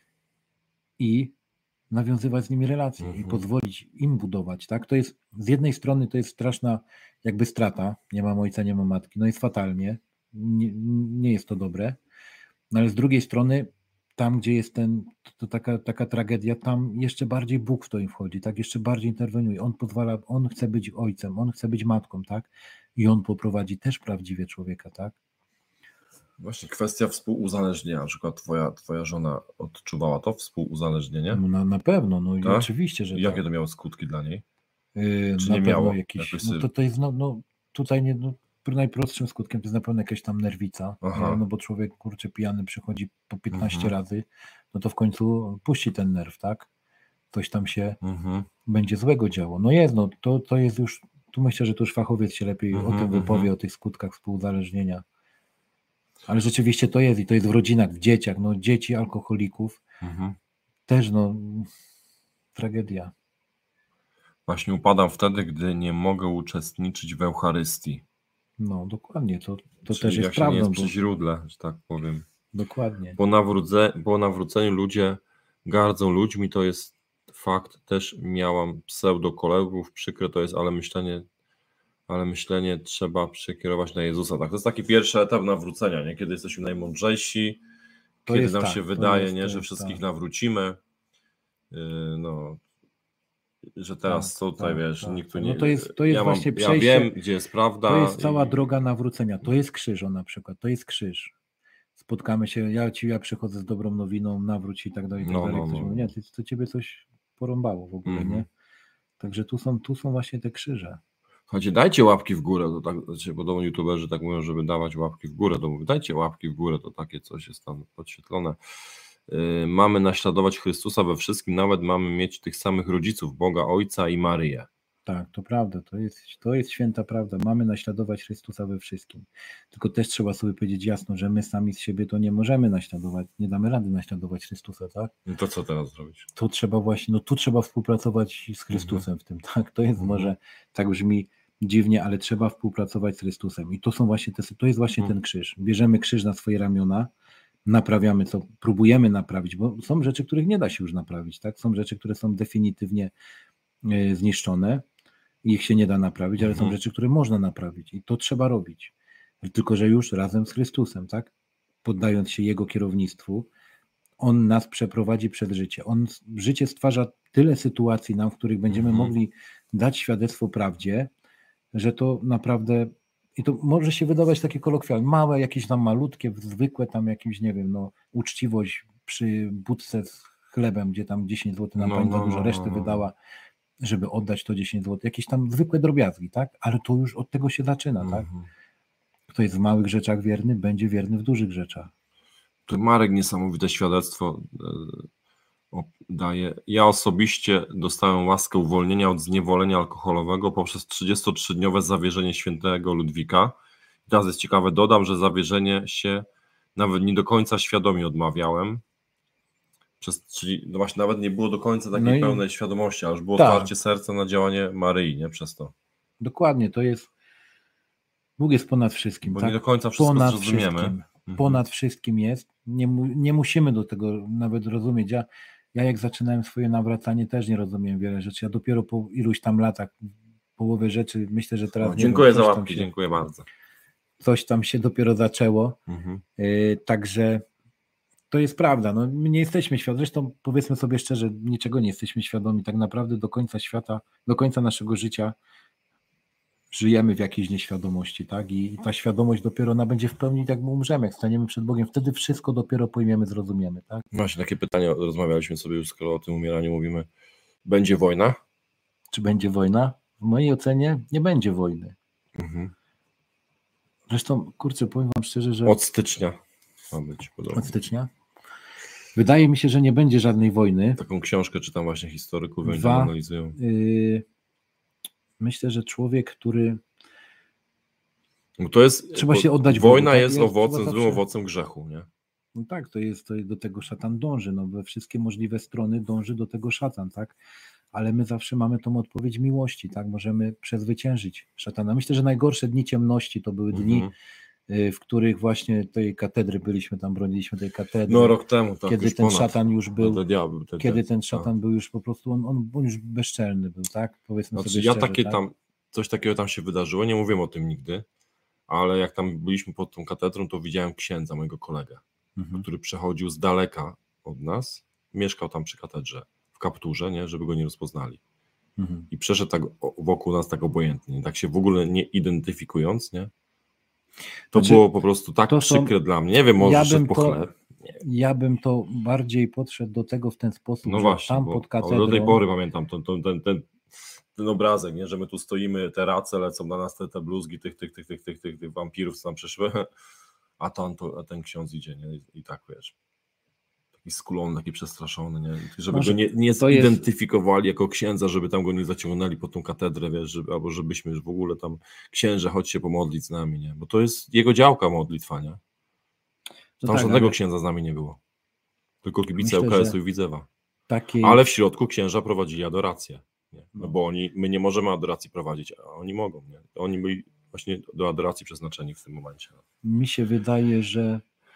I nawiązywać z nimi relacje i pozwolić im budować, tak? To jest, z jednej strony to jest straszna jakby strata, nie mam ojca, nie mam matki, no jest fatalnie, nie jest to dobre, no ale z drugiej strony tam, gdzie jest to taka tragedia, tam jeszcze bardziej Bóg w to im wchodzi, tak? Jeszcze bardziej interweniuje, On pozwala, On chce być ojcem, On chce być matką, tak? I On poprowadzi też prawdziwie człowieka, tak? Właśnie kwestia współuzależnienia, na przykład twoja żona odczuwała to współuzależnienie? No, na pewno, no i tak? Oczywiście, że jakie to miało skutki dla niej? Czy nie miało? Jakieś, no to jest, tutaj nie, najprostszym skutkiem to jest na pewno jakaś tam nerwica, no bo człowiek, kurczę, pijany przychodzi po 15 razy, no to w końcu puści ten nerw, tak? Coś tam się będzie złego działo. No jest, no to jest już, tu myślę, że tu już fachowiec się lepiej o tym wypowie, o tych skutkach współuzależnienia. Ale rzeczywiście to jest i to jest w rodzinach, w dzieciach, no dzieci alkoholików też, no tragedia. Właśnie upadam wtedy, gdy nie mogę uczestniczyć w Eucharystii. No dokładnie, to czyli też jest jak prawdą. Nie jest przy źródle, że tak powiem. Dokładnie. Po nawróceniu ludzie gardzą ludźmi, to jest fakt. Też miałam pseudokolegów, przykre to jest, ale myślenie trzeba przekierować na Jezusa. Tak, to jest taki pierwszy etap nawrócenia, nie? Kiedy jesteśmy najmądrzejsi, kiedy nam się wydaje, że wszystkich nawrócimy. No, że teraz tutaj, wiesz, nikt tu nie... No to jest właśnie przejście. Ja wiem, gdzie jest prawda. To jest cała droga nawrócenia. To jest krzyż, na przykład. To jest krzyż. Spotkamy się, ja przychodzę z dobrą nowiną, nawróć i tak dalej. Ktoś mówi, nie, to ciebie coś porąbało w ogóle, nie? Także tu są właśnie te krzyże. Słuchajcie, dajcie łapki w górę, to tak, podobno youtuberzy tak mówią, żeby dawać łapki w górę, to mówię, dajcie łapki w górę, to takie coś jest tam podświetlone. Mamy naśladować Chrystusa we wszystkim, nawet mamy mieć tych samych rodziców, Boga Ojca i Maryję. Tak, to prawda, to jest święta prawda, mamy naśladować Chrystusa we wszystkim. Tylko też trzeba sobie powiedzieć jasno, że my sami z siebie to nie możemy naśladować, nie damy rady naśladować Chrystusa, tak? No to co teraz zrobić? Tu trzeba właśnie, tu trzeba współpracować z Chrystusem w tym, tak? To jest może, tak brzmi dziwnie, ale trzeba współpracować z Chrystusem i to jest właśnie ten krzyż. Bierzemy krzyż na swoje ramiona, naprawiamy co, próbujemy naprawić, bo są rzeczy, których nie da się już naprawić, tak? Są rzeczy, które są definitywnie zniszczone i ich się nie da naprawić, ale są rzeczy, które można naprawić i to trzeba robić. Tylko że już razem z Chrystusem, tak? Poddając się Jego kierownictwu, On nas przeprowadzi przez życie. Życie stwarza tyle sytuacji nam, w których będziemy mogli dać świadectwo prawdzie, że to naprawdę, i to może się wydawać takie kolokwialne, małe, jakieś tam malutkie, zwykłe tam jakieś, nie wiem, uczciwość przy budce z chlebem, gdzie tam 10 zł nam pani za dużo reszty wydała, żeby oddać to 10 zł, jakieś tam zwykłe drobiazgi, tak? Ale to już od tego się zaczyna, tak? Kto jest w małych rzeczach wierny, będzie wierny w dużych rzeczach. Tu Marek niesamowite świadectwo daje. Ja osobiście dostałem łaskę uwolnienia od zniewolenia alkoholowego poprzez 33-dniowe zawierzenie świętego Ludwika. I teraz jest ciekawe, dodam, że zawierzenie się nawet nie do końca świadomie odmawiałem. Czyli no właśnie nawet nie było do końca takiej pełnej świadomości, ale już było otwarcie serca na działanie Maryi, nie? Przez to. Dokładnie, to jest, Bóg jest ponad wszystkim. Bo tak? nie do końca wszystko zrozumiemy. Ponad wszystkim jest, nie musimy do tego nawet rozumieć. Ja jak zaczynałem swoje nawracanie, też nie rozumiem wiele rzeczy. Ja dopiero po iluś tam latach połowę rzeczy, myślę, że teraz... Dziękuję za łapki, dziękuję bardzo. Coś tam się dopiero zaczęło, także to jest prawda. No, my nie jesteśmy świadomi, zresztą powiedzmy sobie szczerze, niczego nie jesteśmy świadomi tak naprawdę do końca świata, do końca naszego życia. żyjemy w jakiejś nieświadomości, tak? I ta świadomość dopiero ona będzie w pełni, jak my umrzemy, jak staniemy przed Bogiem, wtedy wszystko dopiero pojmiemy, zrozumiemy, tak? Właśnie takie pytanie, rozmawialiśmy sobie już, skoro o tym umieraniu mówimy. Będzie wojna? Czy będzie wojna? W mojej ocenie nie będzie wojny. Zresztą, kurczę, powiem wam szczerze, że... Od stycznia ma być podobnie. Od stycznia? Wydaje mi się, że nie będzie żadnej wojny. Taką książkę czytam właśnie historyków, oni tam analizują. Myślę, że człowiek, który... Bo to jest, trzeba się oddać wojna Bogu, jest tak? owocem, złym owocem grzechu, nie? No tak, to do tego szatan dąży, no we wszystkie możliwe strony dąży do tego szatan, tak? Ale my zawsze mamy tą odpowiedź miłości, tak? Możemy przezwyciężyć szatana. Myślę, że najgorsze dni ciemności to były dni, w których właśnie tej katedry byliśmy, tam broniliśmy tej katedry. No rok temu, tak. Kiedy ten szatan już był, kiedy ten szatan szatan był już po prostu, on już bezczelny był, tak? Powiedzmy znaczy, sobie ja szczerze, takie tak? tam, coś takiego tam się wydarzyło, nie mówiłem o tym nigdy, ale jak tam byliśmy pod tą katedrą, to widziałem księdza, mojego kolegę, który przechodził z daleka od nas, mieszkał tam przy katedrze, w kapturze, nie, żeby go nie rozpoznali. I przeszedł tak wokół nas tak obojętnie, tak się w ogóle nie identyfikując, nie? To znaczy, było po prostu tak przykre dla mnie. Nie wiem, może szedł po chleb. Ja bym to bardziej podszedł do tego w ten sposób, no że właśnie, tam pod katedrą... do tej pory pamiętam ten obrazek, nie? Że my tu stoimy, te race lecą na nas, te bluzgi tych wampirów, co tam przyszły, a ten ksiądz idzie, nie? I tak, wiesz, taki skulony, taki przestraszony, nie? Żeby go nie zidentyfikowali jako księdza, żeby tam go nie zaciągnęli po tą katedrę, wiesz, albo żebyśmy w ogóle tam, księże, chodź się pomodlić z nami, nie? Bo to jest jego działka modlitwa, nie? Tam żadnego księdza z nami nie było. Tylko kibice ŁKS-u i Widzewa. Ale w środku księża prowadzili adorację. Nie? No bo my nie możemy adoracji prowadzić, a oni mogą. Nie? Oni byli właśnie do adoracji przeznaczeni w tym momencie. Mi się wydaje, że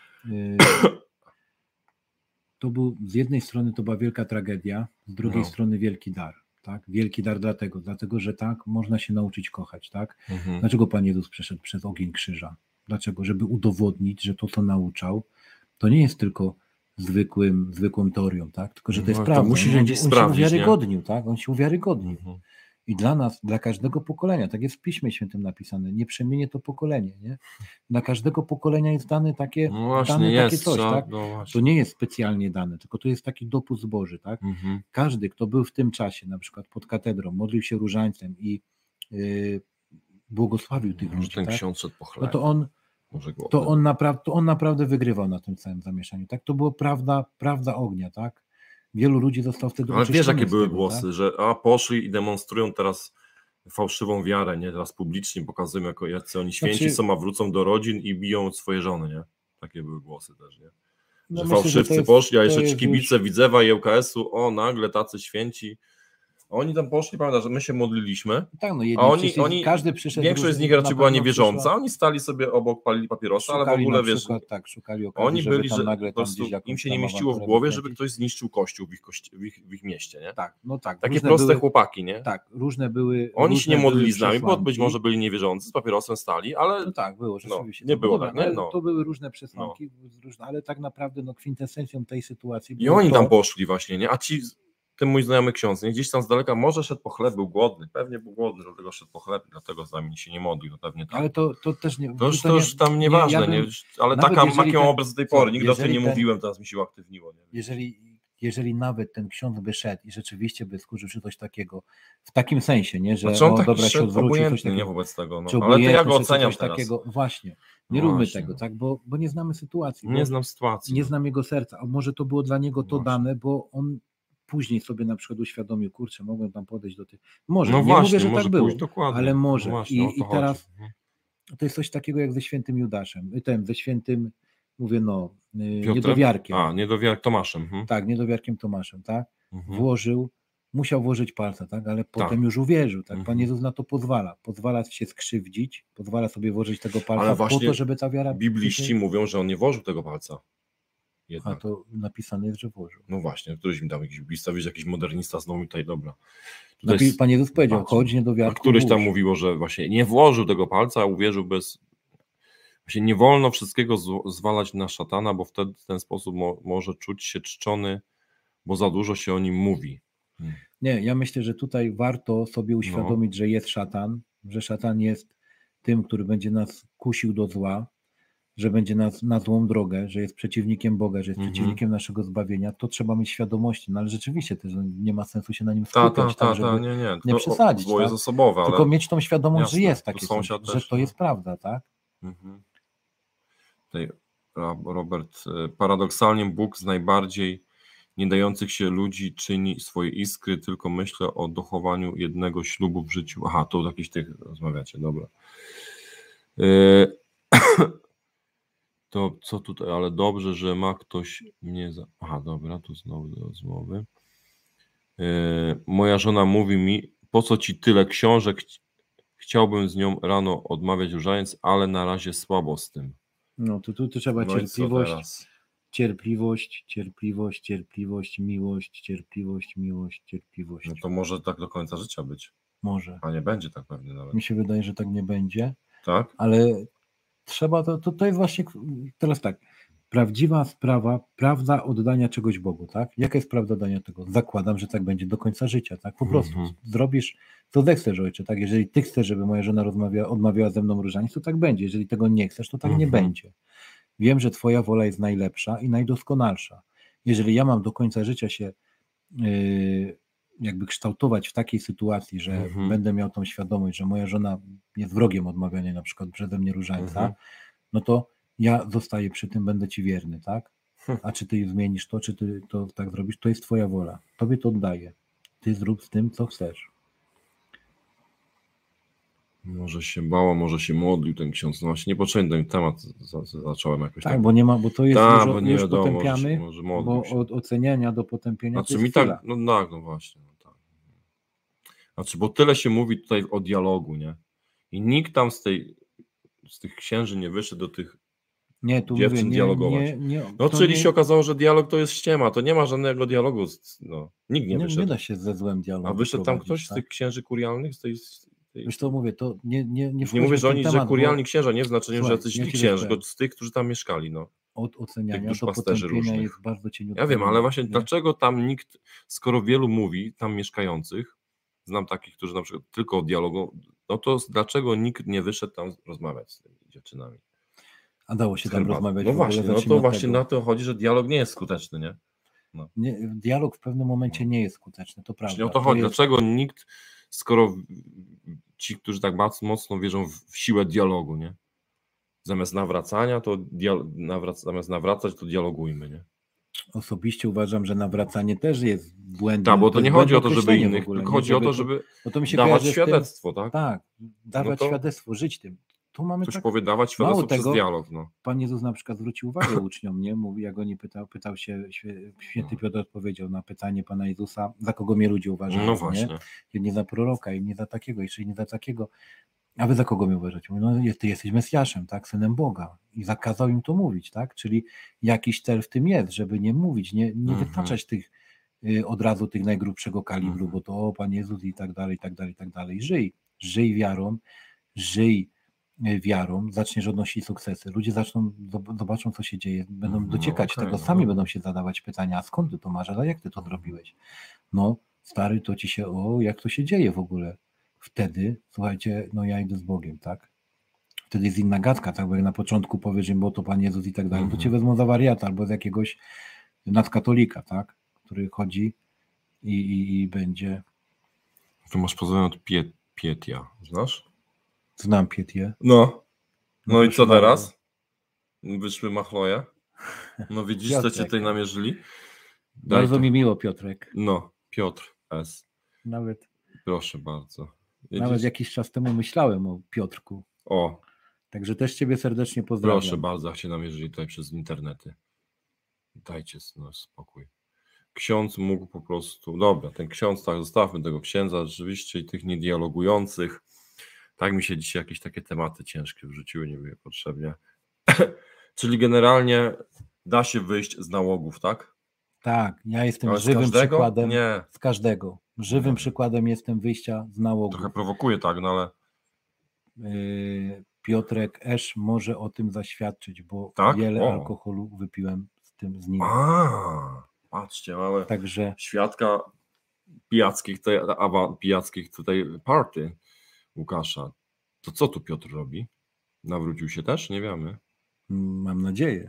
to był, z jednej strony to była wielka tragedia, z drugiej strony wielki dar. Tak? Wielki dar dlatego, że tak, można się nauczyć kochać. Tak? Dlaczego Pan Jezus przeszedł przez ogień krzyża? Dlaczego? Żeby udowodnić, że to, co nauczał, to nie jest tylko zwykłą teorią, tak? Tylko że to jest prawda. On się uwiarygodnił, tak? On się uwiarygodnił. I dla nas, dla każdego pokolenia, tak jest w Piśmie Świętym napisane, nie przemienie to pokolenie, nie? Dla każdego pokolenia jest dane takie, takie coś, tak? To nie jest specjalnie dane, tylko to jest taki dopust Boży, tak? Każdy, kto był w tym czasie, na przykład pod katedrą, modlił się różańcem i błogosławił tych ludzi, ten tak? ksiądz szedł po chleb. No to on naprawdę wygrywał na tym całym zamieszaniu, tak? To była prawda ognia, tak? Wielu ludzi zostało wtedy ale wiesz, jakie były głosy, tak? że poszli i demonstrują teraz fałszywą wiarę, nie? Teraz publicznie pokazują, jako jacy oni święci są, a wrócą do rodzin i biją swoje żony, nie? Takie były głosy też, nie? Że myślę, fałszywcy poszli, a jeszcze kibice Widzewa i ŁKS-u, nagle tacy święci. Oni tam poszli, pamiętasz, że my się modliliśmy, tak, no każdy przyszedł, większość z nich raczej była niewierząca, oni stali sobie obok, palili papierosa, ale w ogóle wiesz, szukali okazji, oni byli, że nagle po prostu im się nie mieściło w głowie, żeby ktoś zniszczył kościół w ich mieście, nie? Tak, no tak. Takie proste chłopaki, nie? Tak, różne były. Oni się nie modlili z nami, bo być może byli niewierzący, z papierosem stali, ale... No tak, było rzeczywiście. Nie było tak, nie? To były różne przesłanki, ale tak naprawdę kwintesencją tej sytuacji i oni tam poszli właśnie, nie? A ten mój znajomy ksiądz, nie? Gdzieś tam z daleka może szedł po chleb, był głodny, pewnie był głodny, dlatego szedł po chleb, dlatego z nami się nie modlił, no pewnie tak. Ale to też nie... To już tam nieważne, nie? Ale taki mam obraz do tej pory, nigdy o tym nie mówiłem, teraz mi się uaktywniło. Nie? Jeżeli nawet ten ksiądz by szedł i rzeczywiście by skurzył czy coś takiego, w takim sensie, nie, że znaczy on tak dobra się odwrócił, coś takiego, nie wobec tego, ale to ja go oceniam teraz. Takiego, właśnie, nie róbmy tego, tak, bo nie znamy sytuacji. Nie znam sytuacji. Nie znam jego serca, a może to było dla niego to dane, bo on później sobie na przykład uświadomił, kurczę, mogłem tam podejść do tych... Może, nie mówię, że tak było, ale może. I teraz to jest coś takiego jak ze świętym Judaszem, ze świętym, mówię, niedowiarkiem. Tomaszem. Tak, niedowiarkiem Tomaszem, tak? Musiał włożyć palca, tak? Ale potem już uwierzył, tak? Pan Jezus na to pozwala się skrzywdzić, pozwala sobie włożyć tego palca po to, żeby ta wiara... Bibliści mówią, że on nie włożył tego palca. Jednak. A to napisane jest, że włożył. No właśnie, któryś mi tam jakiś biblista, jakiś modernista znowu mi tutaj, dobra. Pan Jezus powiedział, chodź niedowiarku. A któryś tam mówiło, że właśnie nie włożył tego palca, a uwierzył bez... Właśnie nie wolno wszystkiego zwalać na szatana, bo wtedy w ten sposób może czuć się czczony, bo za dużo się o nim mówi. Nie, ja myślę, że tutaj warto sobie uświadomić, że jest szatan, że szatan jest tym, który będzie nas kusił do zła, że będzie nas na złą drogę, że jest przeciwnikiem Boga, że jest przeciwnikiem naszego zbawienia, to trzeba mieć świadomości, no ale rzeczywiście też nie ma sensu się na nim skupiać, żeby nie przesadzić, bo jest osobowe, tylko ale... mieć tą świadomość, Jasne, że jest takie coś, też, że to jest prawda, tak? Tutaj Robert, paradoksalnie Bóg z najbardziej nie dających się ludzi czyni swoje iskry, tylko myślę o dochowaniu jednego ślubu w życiu. Aha, to o jakichś tych rozmawiacie, dobra. To co tutaj, ale dobrze, że ma ktoś mnie... Aha, dobra, tu znowu do rozmowy. Moja żona mówi mi, po co ci tyle książek? Chciałbym z nią rano odmawiać różaniec, ale na razie słabo z tym. No to tu trzeba cierpliwość, miłość. No to może tak do końca życia być. Może. A nie będzie tak pewnie nawet. Mi się wydaje, że tak nie będzie. Tak? Ale trzeba, to jest właśnie, teraz tak, prawdziwa sprawa, prawda oddania czegoś Bogu, tak? Jaka jest prawda oddania tego? Zakładam, że tak będzie do końca życia, tak? Po prostu zrobisz, co zechcesz, ojcze, tak? Jeżeli ty chcesz, żeby moja żona odmawiała ze mną różaniec, to tak będzie. Jeżeli tego nie chcesz, to tak nie będzie. Wiem, że twoja wola jest najlepsza i najdoskonalsza. Jeżeli ja mam do końca życia się jakby kształtować w takiej sytuacji, że będę miał tą świadomość, że moja żona jest wrogiem odmawiania na przykład przeze mnie różańca, no to ja zostaję przy tym, będę ci wierny, tak? A czy ty zmienisz to, czy ty to tak zrobisz, to jest twoja wola. Tobie to oddaję. Ty zrób z tym, co chcesz. Może się bała, może się modlił ten ksiądz. No właśnie niepotrzebny ten temat zacząłem jakoś. Tak, bo nie ma, bo to jest bo nie już wiadomo, potępiamy, może bo od oceniania do potępienia znaczy to jest mi tak, no właśnie. No tak. Znaczy, bo tyle się mówi tutaj o dialogu, nie? I nikt tam z tych księży nie wyszedł do tych dziewczyn dialogować. Czyli się okazało, że dialog to jest ściema, to nie ma żadnego dialogu. No, nikt nie wyszedł. Nie da się ze złem dialogu. A wyszedł tam ktoś z tych księży kurialnych? Wiesz to mówię, to nie mówię, że oni, że kurialni księża, nie w znaczeniu, że jacyś księży, tylko z tych, którzy tam mieszkali. No. Od oceniania do potępienia jest bardzo cieniutko. Ja wiem, ale właśnie dlaczego tam nikt, skoro wielu mówi, tam mieszkających, znam takich, którzy na przykład tylko o dialogu, no to dlaczego nikt nie wyszedł tam rozmawiać z tymi dziewczynami? A dało się tam rozmawiać? No właśnie, no to właśnie na to chodzi, że dialog nie jest skuteczny, nie? No. Dialog w pewnym momencie nie jest skuteczny, to prawda. Właśnie o to chodzi, dlaczego nikt, skoro ci, którzy tak bardzo mocno wierzą w siłę dialogu, nie? Zamiast nawracania, to zamiast nawracać, to dialogujmy, nie? Osobiście uważam, że nawracanie też jest błędem. Tak, bo to nie chodzi o to, żeby innych, tylko chodzi o to, żeby dawać świadectwo, tak? Tak, dawać świadectwo, żyć tym. Tu mamy ktoś powie dawać świadectwo przez dialog. No. Pan Jezus na przykład zwrócił uwagę uczniom, nie? Mówi, jak oni pytał się, święty Piotr odpowiedział na pytanie Pana Jezusa, za kogo mnie ludzie uważają, no właśnie. Nie? Jedni za proroka, inni za takiego, jeszcze inni za takiego. A wy za kogo mnie uważacie? Mówi, no ty jesteś Mesjaszem, tak? Synem Boga. I zakazał im to mówić, tak? Czyli jakiś cel w tym jest, żeby nie mówić, nie wytaczać tych od razu tych najgrubszego kalibru, bo to Pan Jezus i tak dalej, i tak dalej, i tak dalej. Żyj wiarą, zaczniesz odnosić sukcesy. Ludzie zobaczą, co się dzieje, będą dociekać tego, sami będą się zadawać pytania, a skąd ty to masz, a jak ty to zrobiłeś? No, stary, to ci się, jak to się dzieje w ogóle? Wtedy, słuchajcie, no ja idę z Bogiem, tak? Wtedy jest inna gadka, tak? Bo jak na początku powiesz im, bo to Pan Jezus i tak dalej, to cię wezmą za wariata albo z jakiegoś nadkatolika, tak? Który chodzi i będzie... Tu masz pozwolenie od Pietia, znasz? Znam Pietię. No i co teraz? Wyszły machloje. No widzisz, co cię tutaj namierzyli? Bardzo mi miło, Piotrek. No, Piotr S. Nawet. Proszę bardzo. Nawet jakiś czas temu myślałem o Piotrku. Także też ciebie serdecznie pozdrawiam. Proszę bardzo, jak się namierzyli tutaj przez internety. Dajcie spokój. Ksiądz mógł po prostu... Dobra, ten ksiądz, tak, zostawmy tego księdza rzeczywiście i tych niedialogujących. Tak mi się dzisiaj jakieś takie tematy ciężkie wrzuciły, nie były potrzebnie. Czyli generalnie da się wyjść z nałogów, tak? Tak, ja jestem żywym przykładem. Nie. Z każdego. Żywym przykładem jestem wyjścia z nałogów. Trochę prowokuje, tak, no ale... Piotrek Esz może o tym zaświadczyć, bo wiele alkoholu wypiłem z nim. Patrzcie, mamy świadka pijackich tutaj party. Łukasza. To co tu Piotr robi? Nawrócił się też? Nie wiemy. Mam nadzieję.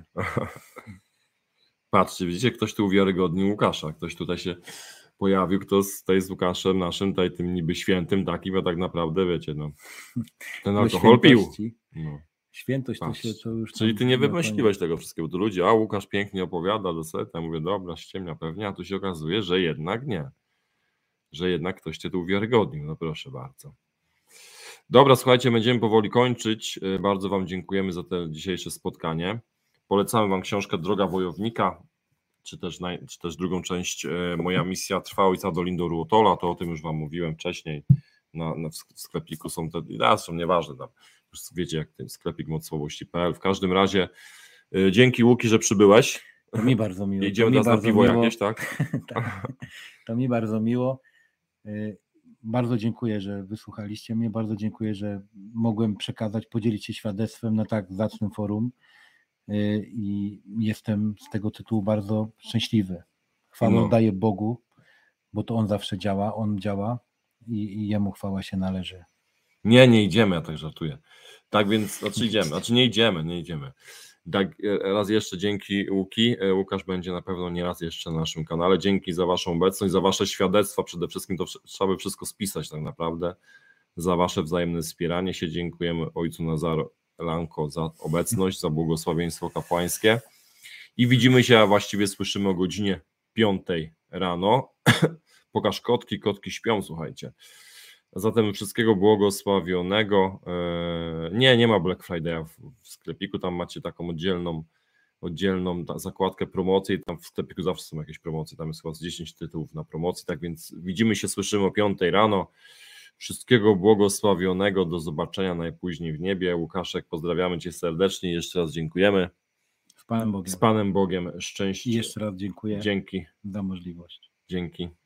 Patrzcie, widzicie, ktoś tu uwiarygodnił Łukasza. Ktoś tutaj się pojawił, kto tutaj z Łukaszem naszym, tutaj tym niby świętym takim, a tak naprawdę, wiecie, no, ten alkohol pił. No. Świętość to się to już... Czyli ty nie wymyśliłeś tego wszystkiego. Tu ludzie, a Łukasz pięknie opowiada do seta, mówię, dobra, ściemnia pewnie, a tu się okazuje, że jednak nie. Że jednak ktoś cię tu uwiarygodnił. No proszę bardzo. Dobra, słuchajcie, będziemy powoli kończyć. Bardzo wam dziękujemy za to dzisiejsze spotkanie. Polecamy wam książkę Droga Wojownika, czy też drugą część Moja misja trwa ojca Dolindo Ruotola, to o tym już wam mówiłem wcześniej. W sklepiku są te, są nieważne tam. Już wiecie, jak ten sklepik mocłowości.pl. W każdym razie dzięki Łuki, że przybyłeś. To mi bardzo miło. Idziemy teraz na piwo jakieś, tak? Tak. To mi bardzo miło. Bardzo dziękuję, że wysłuchaliście mnie. Bardzo dziękuję, że mogłem przekazać, podzielić się świadectwem na tak zacnym forum. I jestem z tego tytułu bardzo szczęśliwy. Chwałę oddaję Bogu, bo to On zawsze działa, On działa i Jemu chwała się należy. Nie idziemy, ja tak żartuję. Tak więc, nie idziemy. Tak, raz jeszcze dzięki Łuki. Łukasz będzie na pewno nie raz jeszcze na naszym kanale. Dzięki za waszą obecność, za wasze świadectwa. Przede wszystkim to trzeba by wszystko spisać tak naprawdę. Za wasze wzajemne wspieranie się. Dziękujemy ojcu Nazalanko za obecność, za błogosławieństwo kapłańskie. I widzimy się, a właściwie słyszymy o godzinie 5 rano. Pokaż kotki śpią, słuchajcie. Zatem wszystkiego błogosławionego. Nie ma Black Friday'a w sklepiku, tam macie taką oddzielną zakładkę promocji, tam w sklepiku zawsze są jakieś promocje, tam jest chyba 10 tytułów na promocji, tak więc widzimy się, słyszymy o 5 rano. Wszystkiego błogosławionego, do zobaczenia najpóźniej w niebie. Łukaszek, pozdrawiamy cię serdecznie, jeszcze raz dziękujemy. Z Panem Bogiem. Z Panem Bogiem, szczęście. I jeszcze raz dziękuję. Dzięki za możliwość. Dzięki.